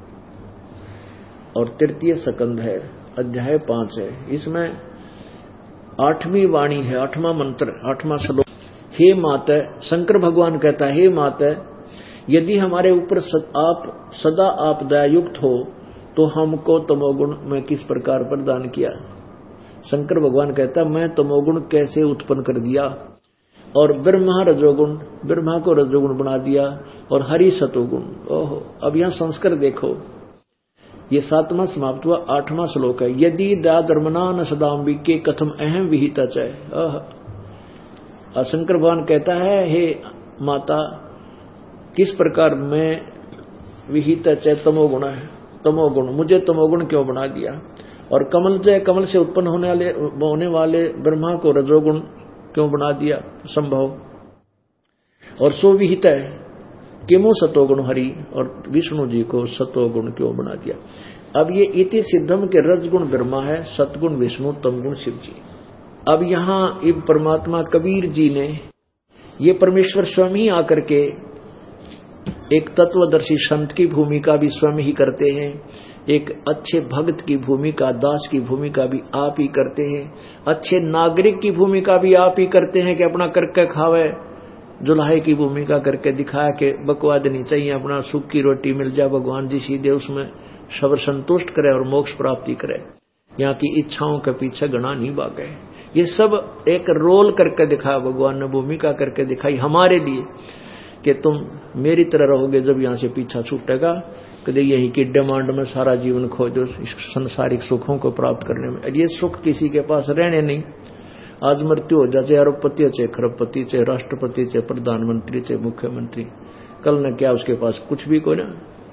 और तृतीय स्कंद है, अध्याय पांच है। इसमें आठवीं वाणी है, आठवां मंत्र, आठवां श्लोक। हे माता, शंकर भगवान कहता है, हे माता, यदि हमारे ऊपर आप सदा आप दयायुक्त हो तो हमको तमोगुण में किस प्रकार प्रदान किया। शंकर भगवान कहता है, मैं तमोगुण कैसे उत्पन्न कर दिया और ब्रह्मा रजोगुण, ब्रह्मा को रजोगुण बना दिया और हरि सतोगुण। ओहो, अब यहां संस्कार देखो, ये सातवां समाप्त हुआ, आठवां श्लोक है। यदि दाधर्मना न सदाम्बिके कथम अहम विहिता चय। शंकर भगवान कहता है, हे माता, किस प्रकार मैं विहिता चय तमोगुण है, तमोगुण, मुझे तमोगुण क्यों बना दिया। और कमल जय, कमल से उत्पन्न होने वाले होने वाले ब्रह्मा को रजोगुण क्यों बना दिया, संभव। और सो विहित है किमु सतोगुण हरि, और विष्णु जी को सतोगुण क्यों बना दिया। अब ये इति सिद्धम के रजगुण ब्रह्मा है, सतगुण विष्णु, तमगुण शिव जी। अब यहां इब परमात्मा कबीर जी ने, ये परमेश्वर स्वयं ही आकर के एक तत्वदर्शी संत की भूमिका भी स्वयं ही करते हैं, एक अच्छे भक्त की भूमिका, दास की भूमिका भी आप ही करते हैं, अच्छे नागरिक की भूमिका भी आप ही करते हैं कि अपना करके खावे, जुल्हे की भूमिका करके दिखाया कि बकवाद नहीं चाहिए, अपना सुख की रोटी मिल जाए, भगवान जी सीधे उसमें सब संतुष्ट करे और मोक्ष प्राप्ति करे, यहाँ की इच्छाओं के पीछे गणा नहीं भागे। ये सब एक रोल करके दिखाया भगवान ने, भूमिका करके दिखाई हमारे लिए कि तुम मेरी तरह रहोगे जब यहां से पीछा छूटेगा, कभी यही की डिमांड में सारा जीवन खो दो इस संसारिक सुखों को प्राप्त करने में। ये सुख किसी के पास रहने नहीं। आज मृत्यु हो जाए, चाहे अरबपति हो, चाहे खरबपति, चाहे राष्ट्रपति, चाहे प्रधानमंत्री, चाहे मुख्यमंत्री, कल न क्या उसके पास कुछ भी कोई ना।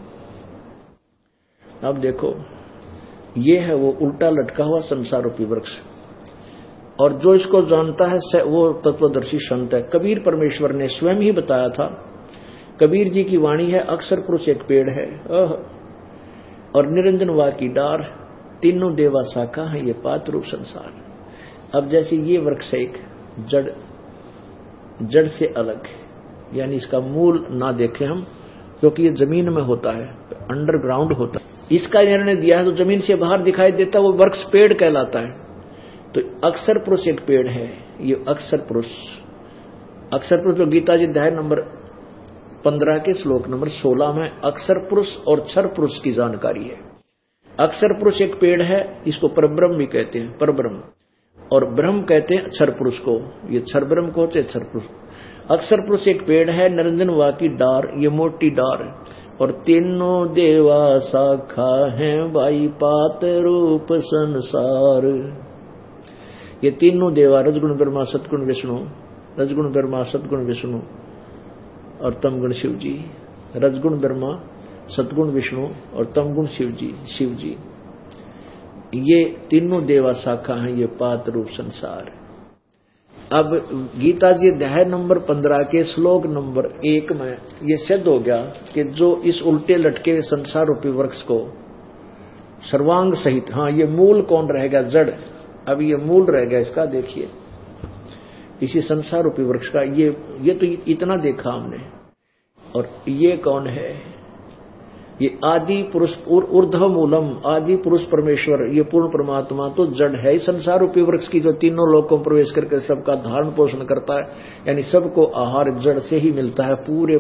अब देखो, ये है वो उल्टा लटका हुआ संसार रूपी वृक्ष, और जो इसको जानता है वो तत्वदर्शी संत है। कबीर परमेश्वर ने स्वयं ही बताया था, कबीर जी की वाणी है, अक्षर पुरुष एक पेड़ है और निरंजन वा की डार, तीनों देवा शाखा है ये पात रूप संसार। अब जैसे ये वृक्ष एक जड़ जड़ से अलग, यानी इसका मूल ना देखें हम, क्योंकि ये जमीन में होता है, अंडरग्राउंड होता है। इसका निर्णय दिया है तो जमीन से बाहर दिखाई देता, वो वृक्ष पेड़ कहलाता है। तो अक्षर पुरुष एक पेड़ है, ये अक्षर पुरुष, अक्षर पुरुष जो गीता जी अध्याय नंबर पंद्रह के श्लोक नंबर सोलह में अक्षर पुरुष और क्षर पुरुष की जानकारी है। अक्षर पुरुष एक पेड़ है, इसको परब्रह्म भी कहते हैं, परब्रह्म, और ब्रह्म कहते हैं क्षर पुरुष को, ये क्षर ब्रह्म को होते क्षर पुरुष। अक्षर पुरुष एक पेड़ है, निरंजन वा की डार, ये मोटी डार, और तीनों देवा शाखा है भाई पात रूप संसार। ये तीनों देवा, रजगुण ब्रह्मा सतगुण विष्णु, रजगुण ब्रह्मा सतगुण विष्णु और तमगुण शिव जी, रजगुण ब्रह्मा सतगुण विष्णु और तमगुण शिव जी, शिव जी, ये तीनों देवा शाखा हैं, ये पात रूप संसार। अब गीता जी अध्याय नंबर पंद्रह के श्लोक नंबर एक में ये सिद्ध हो गया कि जो इस उल्टे लटके हुए संसार रूपी वृक्ष को सर्वांग सहित, हाँ ये मूल कौन रहेगा, जड़, अब ये मूल रह गया इसका, देखिए इसी संसार रूपी वृक्ष का। ये ये तो इतना देखा हमने। और ये कौन है? ये आदि पुरुष ऊर्ध्व मूलम, आदि पुरुष परमेश्वर, ये पूर्ण परमात्मा तो जड़ है। इस संसार रूपी वृक्ष की जो तीनों लोकों में प्रवेश करके सबका धारण पोषण करता है, यानी सबको आहार जड़ से ही मिलता है, पूरे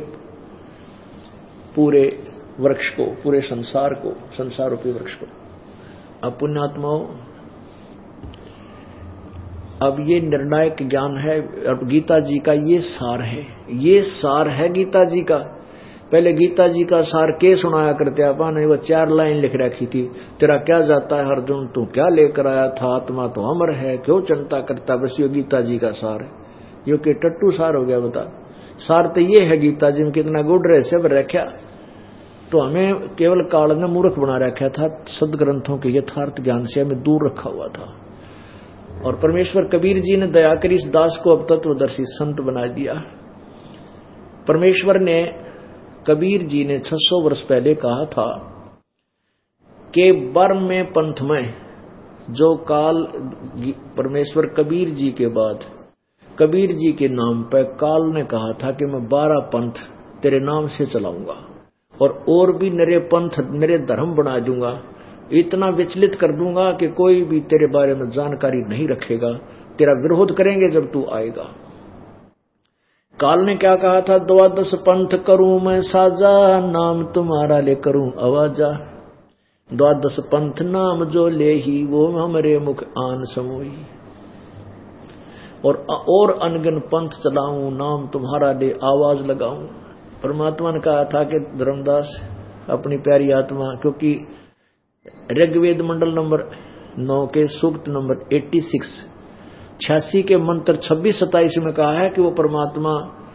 पूरे वृक्ष को, पूरे संसार को, संसार रूपी वृक्ष को। अब पुण्यात्माओं, अब ये निर्णायक ज्ञान है। अब गीता जी का ये सार है, ये सार है गीता जी का। पहले गीता जी का सार के सुनाया करते आपा ने, वो चार लाइन लिख रखी थी, तेरा क्या जाता है अर्जुन, तू क्या लेकर आया था, आत्मा तो अमर है, क्यों चिंता करता। बस ये गीता जी का सार है, यो कि टट्टू सार हो गया। बता, सार तो ये है गीता जी में, कितना गुड़ रहस्य सब रखा। तो हमें केवल काल ने मूर्ख बना रखा था, सदग्रंथों के यथार्थ ज्ञान से हमें दूर रखा हुआ था। और परमेश्वर कबीर जी ने दया कर इस दास को अब तत्वदर्शी संत बना दिया। परमेश्वर ने, कबीर जी ने छह सौ वर्ष पहले कहा था कि बर्म में पंथ में जो काल, परमेश्वर कबीर जी के बाद कबीर जी के नाम पर काल ने कहा था कि मैं बारह पंथ तेरे नाम से चलाऊंगा और और भी नरे पंथ, नरे धर्म बना दूंगा, इतना विचलित कर दूंगा कि कोई भी तेरे बारे में जानकारी नहीं रखेगा, तेरा विरोध करेंगे जब तू आएगा। काल ने क्या कहा था? द्वादश पंथ करूं मैं साजा, नाम तुम्हारा ले करूं आवाजा। द्वादश पंथ नाम जो ले ही, वो हमरे मुख आन समोई। और और अनगिन पंथ चलाऊं, नाम तुम्हारा ले आवाज लगाऊं। परमात्मा ने कहा था कि धर्मदास अपनी प्यारी आत्मा, क्योंकि ऋग्वेद मंडल नंबर नौ के सूक्त नंबर छियासी छियासी के मंत्र छब्बीस सत्ताईस में कहा है कि वो परमात्मा,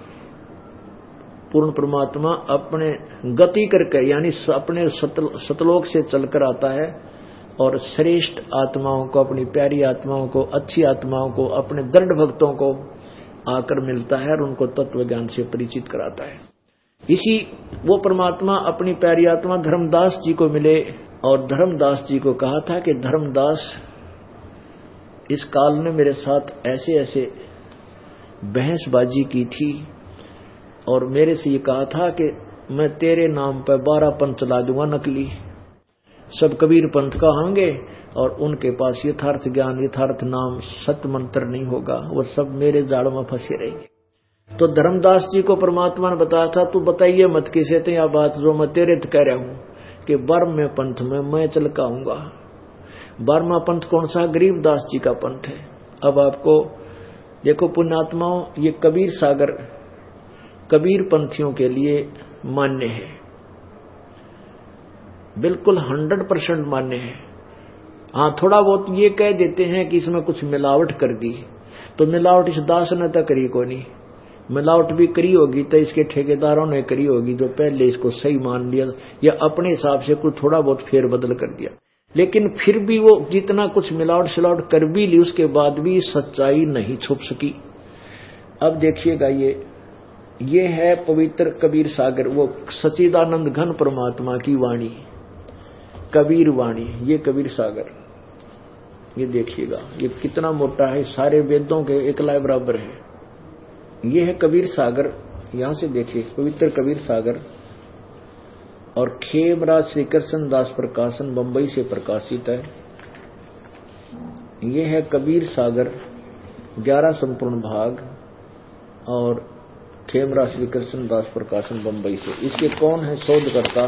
पूर्ण परमात्मा अपने गति करके, यानी अपने सतल, सतलोक से चलकर आता है और श्रेष्ठ आत्माओं को, अपनी प्यारी आत्माओं को, अच्छी आत्माओं को, अपने दृढ़ भक्तों को आकर मिलता है और उनको तत्व ज्ञान से परिचित कराता है। इसी वो परमात्मा अपनी प्यारी आत्मा धर्मदास जी को मिले और धर्मदास जी को कहा था कि धर्मदास, इस काल ने मेरे साथ ऐसे ऐसे बहसबाजी की थी और मेरे से ये कहा था कि मैं तेरे नाम पर बारह पंथ चला दूंगा नकली, सब कबीर पंथ कहांगे और उनके पास यथार्थ ज्ञान, यथार्थ नाम, सत्य मंत्र नहीं होगा, वो सब मेरे जाड़ में फंसे रहेंगे। तो धर्मदास जी को परमात्मा ने बताया था, तू बताइए मत किसे थे यह बात जो मैं तेरे तो कह रहा हूं कि बर्म में पंथ में मैं चलकाऊंगा। बारहवां पंथ कौन सा? गरीबदास जी का पंथ है। अब आपको देखो पुण्यात्माओं, ये कबीर सागर कबीर पंथियों के लिए मान्य है, बिल्कुल हंड्रेड परसेंट मान्य है। हाँ, थोड़ा बहुत ये कह देते हैं कि इसमें कुछ मिलावट कर दी, तो मिलावट इस दास ने तो करी को नहीं। मिलावट भी करी होगी तो इसके ठेकेदारों ने करी होगी, जो पहले इसको सही मान लिया या अपने हिसाब से कुछ थोड़ा बहुत फेर बदल कर दिया। लेकिन फिर भी वो जितना कुछ मिलावट सिलावट कर भी ली, उसके बाद भी सच्चाई नहीं छुप सकी। अब देखिएगा, ये ये है पवित्र कबीर सागर, वो सच्चिदानंद घन परमात्मा की वाणी, कबीर वाणी, ये कबीर सागर। ये देखिएगा ये कितना मोटा है, सारे वेदों के एकलाए बराबर है। ये है कबीर सागर, यहां से देखिए पवित्र कबीर सागर। और खेमराज श्री कृष्ण दास प्रकाशन बंबई से प्रकाशित है। ये है कबीर सागर ग्यारह संपूर्ण भाग और खेमराज श्री कृष्ण दास प्रकाशन बंबई से। इसके कौन है शोधकर्ता?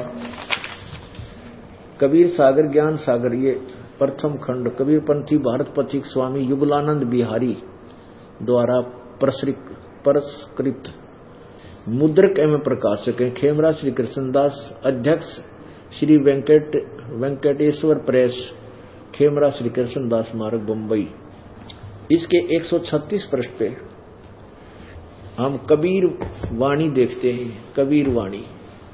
कबीर सागर ज्ञान सागर, ये प्रथम खंड कबीरपंथी भारत पथिक स्वामी युगलानंद बिहारी द्वारा परस्कृत मुद्रक एवं प्रकाशक है। खेमराज श्री कृष्णदास अध्यक्ष श्री वेंकट वेंकटेश्वर प्रेस, खेमराज श्री कृष्णदास मार्ग बंबई। इसके एक सौ छत्तीस पृष्ठ पे हम कबीर वाणी देखते हैं। कबीर वाणी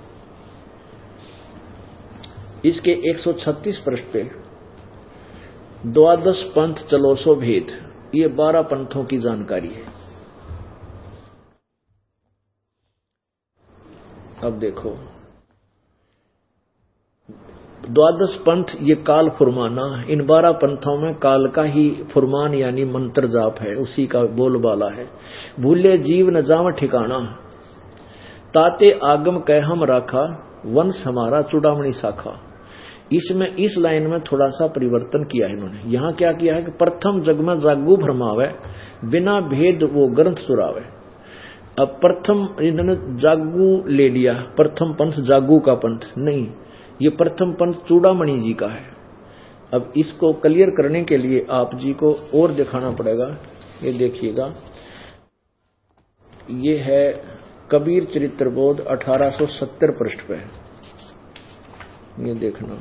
इसके एक सौ छत्तीस पृष्ठ पे द्वादश पंथ चलो सो भेद, ये बारह पंथों की जानकारी है। अब देखो, द्वादश पंथ ये काल फुरमाना, इन बारह पंथों में काल का ही फुरमान यानी मंत्र जाप है, उसी का बोलबाला है। भूले जीव न जाव ठिकाना, ताते आगम कह हम राखा, वंश हमारा चूड़ामणि शाखा। इसमें इस लाइन में थोड़ा सा परिवर्तन किया है इन्होंने। यहां क्या किया है कि प्रथम जग में जागू भरमावे, बिना भेद वो ग्रंथ सुरावे। अब प्रथम इन्होंने जागू ले लिया, प्रथम पंथ जागू का पंथ नहीं, ये प्रथम पंथ चूड़ामणि जी का है। अब इसको क्लियर करने के लिए आप जी को और दिखाना पड़ेगा। ये देखिएगा, ये है कबीर चरित्र बोध अठारह सौ सत्तर पृष्ठ पे, ये देखना,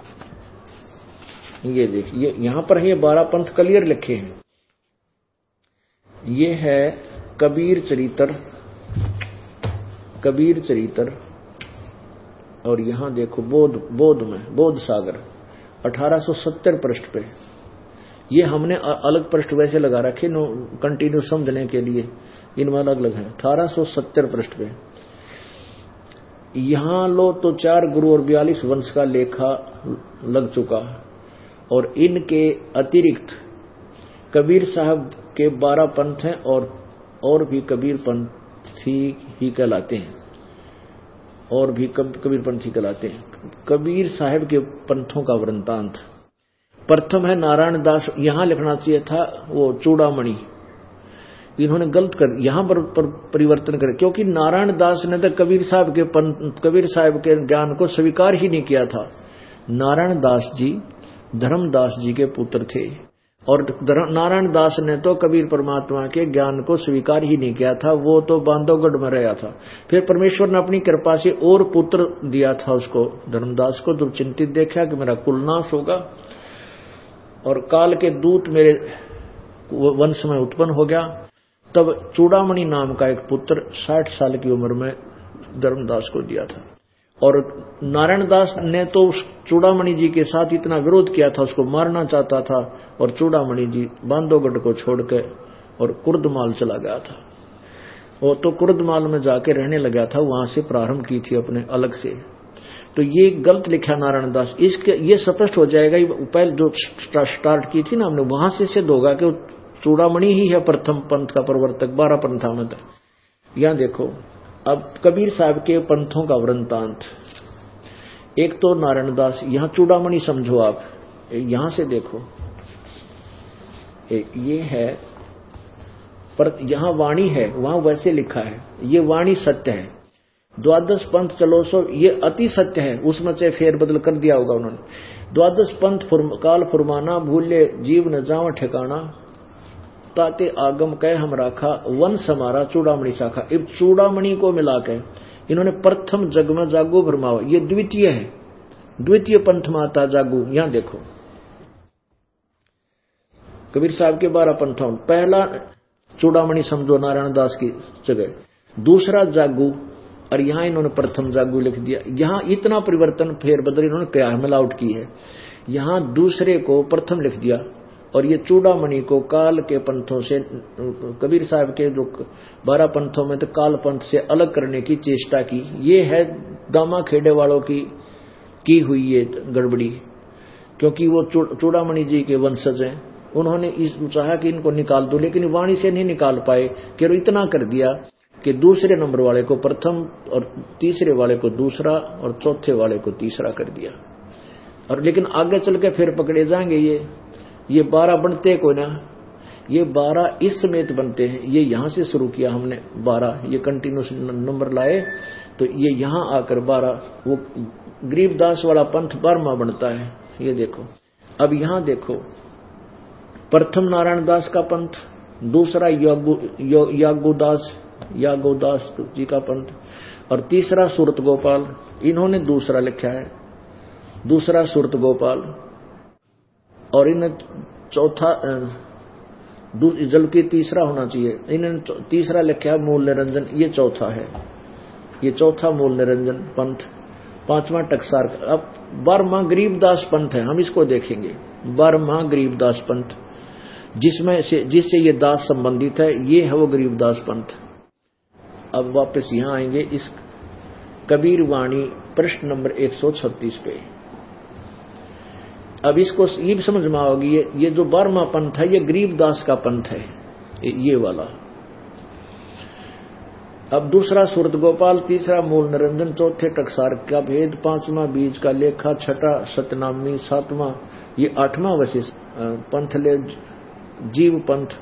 ये देखिए यहां पर ये बारह पंथ क्लियर लिखे हैं। ये है कबीर चरित्र, कबीर चरित्र, और यहां देखो बोध, बोध में बोध सागर अठारह सौ सत्तर पृष्ठ पे। ये हमने अलग पृष्ठ वैसे लगा रखे नो कंटिन्यू समझने के लिए, इनमें अलग अलग है। अठारह सौ सत्तर पृष्ठ पे यहां लो तो चार गुरु और बयालीस वंश का लेखा लग चुका है, और इनके अतिरिक्त कबीर साहब के बारह पंथ हैं, और और भी कबीर पंथी ही कहलाते हैं, और भी कबीर पंथी कहलाते हैं। कबीर साहब के पंथों का वृंतांत प्रथम है नारायण दास, यहां लिखना चाहिए था वो चूड़ामणि, इन्होंने गलत कर, यहां पर, पर परिवर्तन करे, क्योंकि नारायण दास ने तो कबीर साहब के पंथ, कबीर साहब के ज्ञान को स्वीकार ही नहीं किया था। नारायण दास जी धर्मदास जी के पुत्र थे, और नारायण दास ने तो कबीर परमात्मा के ज्ञान को स्वीकार ही नहीं किया था, वो तो बांधवगढ़ में रहा था। फिर परमेश्वर ने अपनी कृपा से और पुत्र दिया था उसको, धर्मदास को। जब चिंतित देखा कि मेरा कुलनाश होगा और काल के दूत मेरे वंश में उत्पन्न हो गया, तब चूड़ामणि नाम का एक पुत्र साठ साल की उम्र में धर्मदास को दिया था। और नारायण दास ने तो उस चूड़ामणि जी के साथ इतना विरोध किया था, उसको मारना चाहता था, और चूड़ामणि जी बांधवगढ़ को छोड़कर और कुर्दमाल चला गया था। वो तो कुर्दमाल में जाके रहने लगा था, वहां से प्रारंभ की थी अपने अलग से। तो ये गलत लिखा नारायण दास, इसके ये स्पष्ट हो जाएगा। पहले जो स्टार्ट की थी ना हमने, वहां से सिद्ध होगा कि चूड़ामणि ही है प्रथम पंथ का प्रवर्तक, बारह पंथा में। यहां देखो अब कबीर साहब के पंथों का वृंतांत। एक तो नारायण दास, यहां चूड़ामणि समझो आप, यहां से देखो, एक ये है पर यहां वाणी है, वहां वैसे लिखा है, ये वाणी सत्य है। द्वादश पंथ चलो सो, ये अति सत्य है, उसमें से फेर बदल कर दिया होगा उन्होंने। द्वादश पंथ काल फुरमाना, भूले जीव न जाव ठिकाना, ताते आगम कह हम राखा, वंश हमारा चूड़ामणि शाखा। इब चूड़ामणि को मिलाकर इन्होंने प्रथम जग में जागू भरमावा, ये द्वितीय है, द्वितीय पंथ माता जागू। यहां देखो कबीर साहब के बारह पंथों, पहला चूड़ामणि समझो नारायण दास की जगह, दूसरा जागू, और यहां इन्होंने प्रथम जागू लिख दिया। यहां इतना परिवर्तन फेरबदल इन्होंने क्या है, मिलावट की है। यहां दूसरे को प्रथम लिख दिया, और ये चूड़ामणि को काल के पंथों से, कबीर साहब के जो बारह पंथों में तो काल पंथ से अलग करने की चेष्टा की। ये है दामा खेड़े वालों की की हुई ये गड़बड़ी, क्योंकि वो चूड़ामणि जी के वंशज हैं। उन्होंने इस चाहा कि इनको निकाल दो, लेकिन वाणी से नहीं निकाल पाए, कि इतना कर दिया कि दूसरे नंबर वाले को प्रथम और तीसरे वाले को दूसरा और चौथे वाले को तीसरा कर दिया। और लेकिन आगे चल के फिर पकड़े जाएंगे ये ये बारह बनते को ना, ये बारह इस समेत बनते हैं। ये यहां से शुरू किया हमने बारह, ये कंटिन्यूस नंबर लाए, तो ये यहां आकर बारह, वो गरीबदास वाला पंथ बारहवां बनता है। ये देखो अब यहां देखो, प्रथम नारायण दास का पंथ, दूसरा यागोदास यागोदास जी का पंथ, और तीसरा सूरत गोपाल, इन्होंने दूसरा लिखा है, दूसरा सूरत गोपाल। और इन चौथा जबकि तीसरा होना चाहिए, इन्होंने तीसरा लिखा है मूल निरंजन, ये चौथा है, ये चौथा मूल निरंजन पंथ, पांचवा टकसार। अब बारहवां गरीबदास पंथ है, हम इसको देखेंगे। बारहवां गरीबदास पंथ, जिसमें से जिससे ये दास संबंधित है, ये है वो गरीबदास पंथ। अब वापस यहां आएंगे, इस कबीर वाणी पृष्ठ नंबर एक सौ छत्तीस पे, अब इसको ये भी समझ में आओगी, ये, ये जो बारहवां पंथ है ये गरीबदास का पंथ है, ये वाला। अब दूसरा सूरत गोपाल, तीसरा मूल निरंजन, चौथे टकसार का भेद, पांचवा बीज का लेखा, छठा सतनामी, सातवां ये आठवां वशिष्ठ पंथ ले जीव पंथ,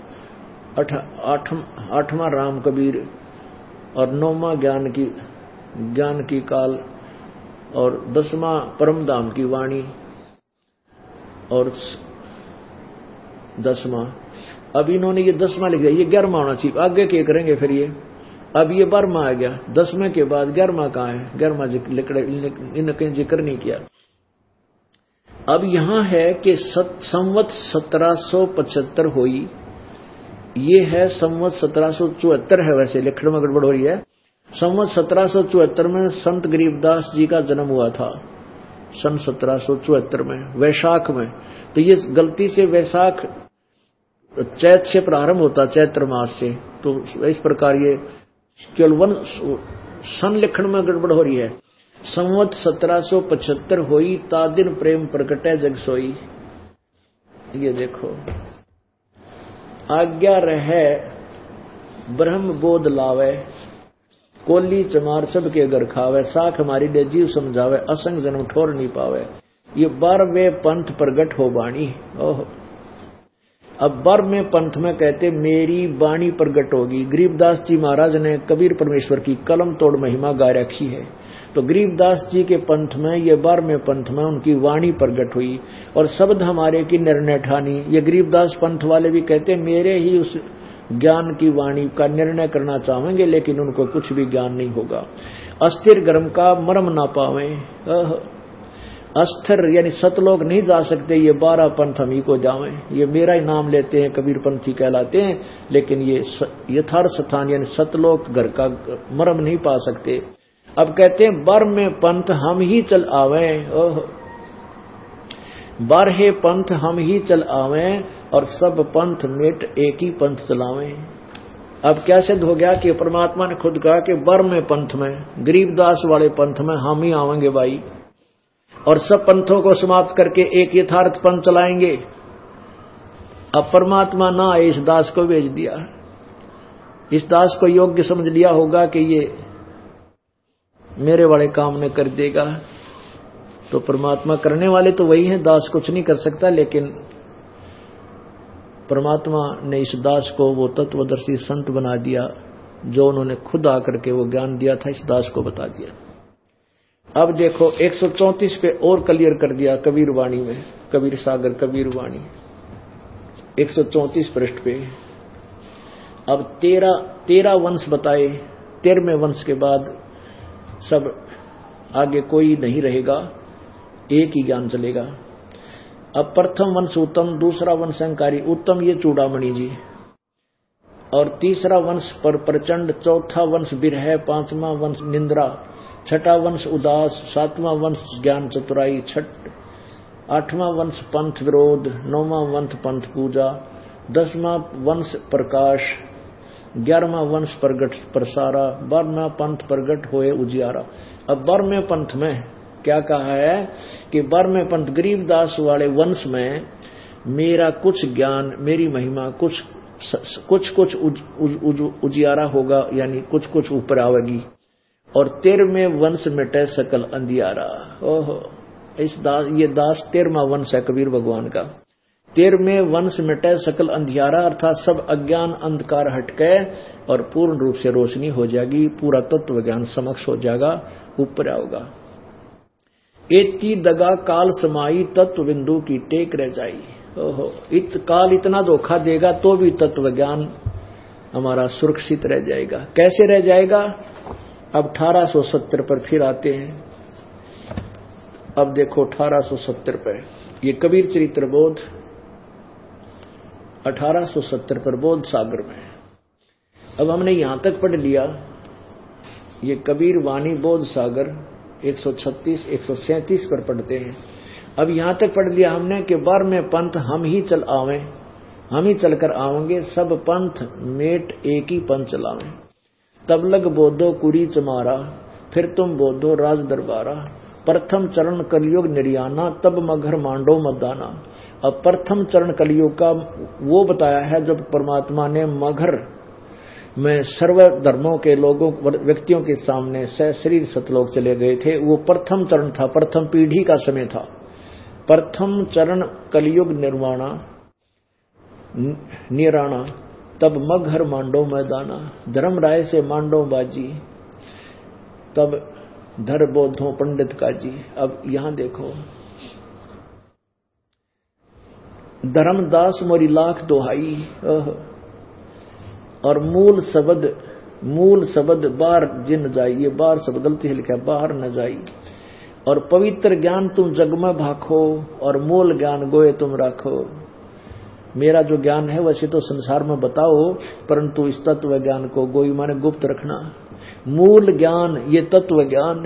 आठवां राम कबीर, और नौवां ज्ञान की ज्ञान की काल, और दसवां परमधाम की वाणी, और दसवां। अब इन्होंने ये दसवां लिख दिया, ये ग्यारहवां होना चाहिए, आगे क्या करेंगे फिर ये। अब ये बारहवां आ गया, दसवें के बाद ग्यारहवां कहाँ है, ग्यारहवां इनके जिक्र नहीं किया। अब यहां है कि संवत सत्रह सौ पचहत्तर हुई, ये है संवत सत्रह सौ चौहत्तर है, वैसे लिखने में गड़बड़ हो रही है। संवत सत्रह सौ चौहत्तर में संत गरीबदास जी का जन्म हुआ था, सन सत्रह सौ चौहत्तर में वैशाख में। तो ये गलती से वैशाख चैत से प्रारंभ होता, चैत्र मास से, तो इस प्रकार ये केवल वन सन लिखण में गड़बड़ हो रही है। संवत सत्रह सौ पचहत्तर हुई, ता दिन प्रेम प्रकटै जग सोई। ये देखो, आज्ञा रहे ब्रह्म बोध लावे, कोली चमार सबके घर खावे, साख हमारी दे जीव समझावे, असंग जन्म ठोर नहीं पावे। ये बारहवें पंथ प्रगट हो बाणी। ओह, अब बारहवें पंथ में कहते मेरी बाणी प्रगट होगी। गरीबदास जी महाराज ने कबीर परमेश्वर की कलम तोड़ महिमा गा रखी है, तो गरीबदास जी के पंथ में, ये बारहवें पंथ में उनकी वाणी प्रगट हुई और शब्द हमारे की निर्णय ठानी। ये गरीबदास पंथ वाले भी कहते मेरे ही उस ज्ञान की वाणी का निर्णय करना चाहेंगे, लेकिन उनको कुछ भी ज्ञान नहीं होगा। अस्थिर गर्म का मरम ना पावे, अस्थिर यानी सतलोक नहीं जा सकते, ये बारह पंथ हम ही को जावे। ये मेरा ही नाम लेते हैं, कबीर पंथी कहलाते हैं, लेकिन ये यथार्थ स्थान यानी सतलोक घर का मरम नहीं पा सकते। अब कहते हैं बारहवें पंथ हम ही चल आवे, ओह बारहे पंथ हम ही चल आवे और सब पंथ मेट एक ही पंथ चलावे। अब क्या सिद्ध हो गया कि परमात्मा ने खुद कहा कि बारहवें पंथ में, गरीबदास वाले पंथ में हम ही आवेंगे भाई, और सब पंथों को समाप्त करके एक यथार्थ पंथ चलाएंगे। अब परमात्मा ना आए, इस दास को भेज दिया। इस दास को योग्य समझ लिया होगा कि ये मेरे वाले काम ने कर देगा, तो परमात्मा करने वाले तो वही हैं, दास कुछ नहीं कर सकता। लेकिन परमात्मा ने इस दास को वो तत्वदर्शी संत बना दिया, जो उन्होंने खुद आकर के वो ज्ञान दिया था, इस दास को बता दिया। अब देखो एक सौ चौंतीस पे और क्लियर कर दिया कबीर वाणी में, कबीर सागर कबीर वाणी एक सौ चौंतीस पृष्ठ पे। अब तेरह तेरह वंश बताए, तेरहवें वंश के बाद सब आगे कोई नहीं रहेगा, एक ही ज्ञान चलेगा। अब प्रथम वंश उत्तम, दूसरा वंश अंकारी उत्तम, ये चूड़ामणि जी, और तीसरा वंश पर प्रचंड, चौथा वंश बिरह, पांचवा वंश निंद्रा, छठा वंश उदास, सातवां वंश ज्ञान चतुराई, छठ आठवां वंश पंथ विरोध, नौवां वंश पंथ पूजा, दसवां वंश प्रकाश, ग्यारहवां वंश प्रगट प्रसारा, बारहवां पंथ प्रगट होए उजियारा। अब बारहवें पंथ में क्या कहा है कि बारहवें पंथ गरीबदास वाले वंश में मेरा कुछ ज्ञान, मेरी महिमा कुछ कुछ कुछ उज, उज, उज, उजियारा होगा, यानी कुछ कुछ ऊपर आवेगी। और तेरहवें वंश मिटे सकल अंधियारा। ओहो, इस दास ये दास तेरहवां वंश है कबीर भगवान का। तेरहवें वंश मिटे सकल अंधियारा, अर्थात सब अज्ञान अंधकार हटके और पूर्ण रूप से रोशनी हो जाएगी, पूरा तत्व ज्ञान समक्ष हो जाएगा, ऊपर आओगा। एती दगा काल समाई, तत्व बिंदु की टेक रह जाई। ओहो, इत काल इतना धोखा देगा तो भी तत्व ज्ञान हमारा सुरक्षित रह जाएगा। कैसे रह जाएगा? अब अठारह सौ सत्तर पर फिर आते हैं। अब देखो अठारह सौ सत्तर पर ये कबीर चरित्र बोध, अठारह सौ सत्तर पर बोध सागर में। अब हमने यहां तक पढ़ लिया, ये कबीर वाणी बोध सागर एक सौ छत्तीस एक सौ सैंतीस पर पढ़ते हैं। अब यहां तक पढ़ लिया हमने कि बारहवें पंथ हम ही चल आवे, हम ही चलकर आवेंगे, सब पंथ मेट एक ही पंथ चलावें। तब लग बोधो कुरी चमारा, फिर तुम बोधो राज दरबारा, प्रथम चरण कलयुग निर्याना तब मगर मांडो मदाना। अब प्रथम चरण कलयुग का वो बताया है जब परमात्मा ने मगर में सर्व धर्मों के लोगों व्यक्तियों के सामने से शरीर सतलोक चले गए थे। वो प्रथम चरण था, प्रथम पीढ़ी का समय था। प्रथम चरण कलयुग निर्वाणा निराणा तब मगर मांडो मैदाना। धर्म राय से मांडो बाजी तब धर बोधो पंडित का जी। अब यहां देखो, धर्मदास मोरी लाख दोहाई, और मूल शब्द मूल शब्द बाहर जिन जाई, ये बाहर शब्द गलती से लिखा है, बाहर न जाई। और पवित्र ज्ञान तुम जग में भाखो, और मूल ज्ञान गोए तुम राखो। मेरा जो ज्ञान है वैसे तो संसार में बताओ, परंतु इस तत्व ज्ञान को गोई माने गुप्त रखना। मूल ज्ञान ये तत्व ज्ञान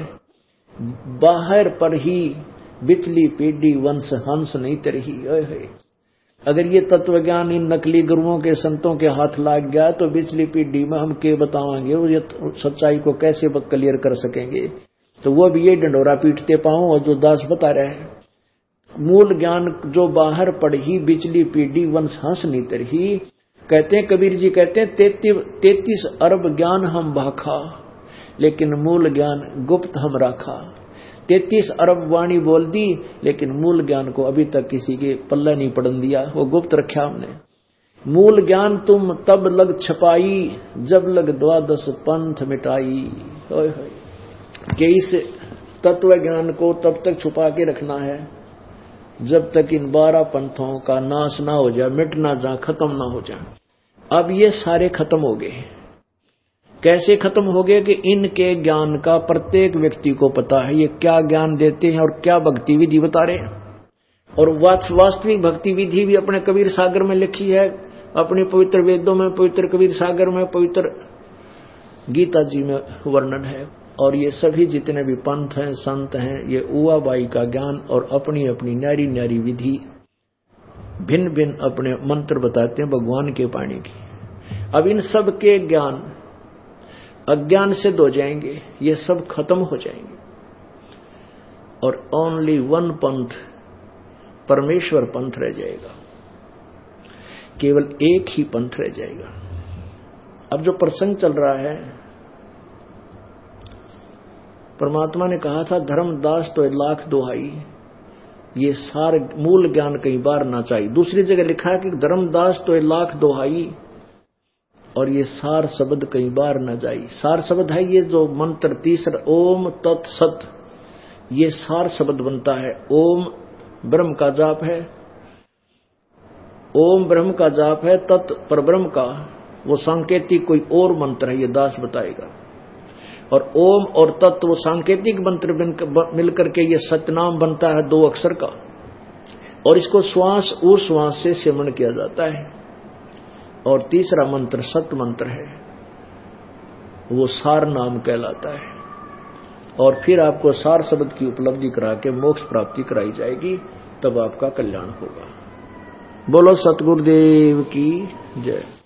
बाहर पर ही बिचली पीढ़ी वंश हंस नहीं तरही। अगर ये तत्व ज्ञान इन नकली गुरुओं के संतों के हाथ लाग गया तो बिचली पीढ़ी में हम के बताएंगे, और ये सच्चाई को कैसे क्लियर कर सकेंगे। तो वो भी ये डंडोरा पीटते पाऊं, और जो दास बता रहे हैं मूल ज्ञान जो बाहर पढ़ी बिचली पीढ़ी वंश हंस नहीं तरही। कहते हैं कबीर जी कहते हैं तैतीस अरब ज्ञान हम भाखा, लेकिन मूल ज्ञान गुप्त हम राखा। तैतीस अरब वाणी बोल दी, लेकिन मूल ज्ञान को अभी तक किसी के पल्ले नहीं पड़न दिया, वो गुप्त रखा हमने। मूल ज्ञान तुम तब लग छपाई, जब लग द्वादश पंथ मिटाई। होय होय कि इस तत्व ज्ञान को तब तक छुपा के रखना है जब तक इन बारह पंथों का नाश ना हो जाए, मिट ना जाए, खत्म ना हो जाए। अब ये सारे खत्म हो गए। कैसे खत्म हो गए कि इनके ज्ञान का प्रत्येक व्यक्ति को पता है ये क्या ज्ञान देते हैं और क्या भक्ति विधि बता रहे हैं। और वास्तविक भक्ति विधि भी अपने कबीर सागर में लिखी है, अपने पवित्र वेदों में, पवित्र कबीर सागर में, पवित्र गीता जी में वर्णन है। और ये सभी जितने भी पंथ हैं, संत हैं, ये उआबाई का ज्ञान और अपनी अपनी न्यारी न्यारी विधि भिन्न भिन्न अपने मंत्र बताते हैं भगवान के पानी की। अब इन सब के ज्ञान अज्ञान से धो जाएंगे, ये सब खत्म हो जाएंगे, और ओनली वन पंथ परमेश्वर पंथ रह जाएगा। केवल एक ही पंथ रह जाएगा। अब जो प्रसंग चल रहा है, परमात्मा ने कहा था धर्मदास तो लाख दोहाई, ये सार मूल ज्ञान कई बार ना चाहिए। दूसरी जगह लिखा है कि धर्मदास तो लाख दोहाई, और ये सार शब्द कई बार न जाई। सार शब्द है ये जो मंत्र तीसरा ओम तत् सत, ये सार शब्द बनता है। ओम ब्रह्म का जाप है, ओम ब्रह्म का जाप है, तत् पर ब्रह्म का वो सांकेतिक कोई और मंत्र है, ये दास बताएगा। और ओम और तत्व वो सांकेतिक मंत्र मिलकर के ये सतनाम बनता है दो अक्षर का। और इसको श्वास उस श्वास से सेवन किया जाता है। और तीसरा मंत्र सत मंत्र है, वो सार नाम कहलाता है। और फिर आपको सार शब्द की उपलब्धि करा के मोक्ष प्राप्ति कराई जाएगी, तब आपका कल्याण होगा। बोलो सतगुरुदेव की जय।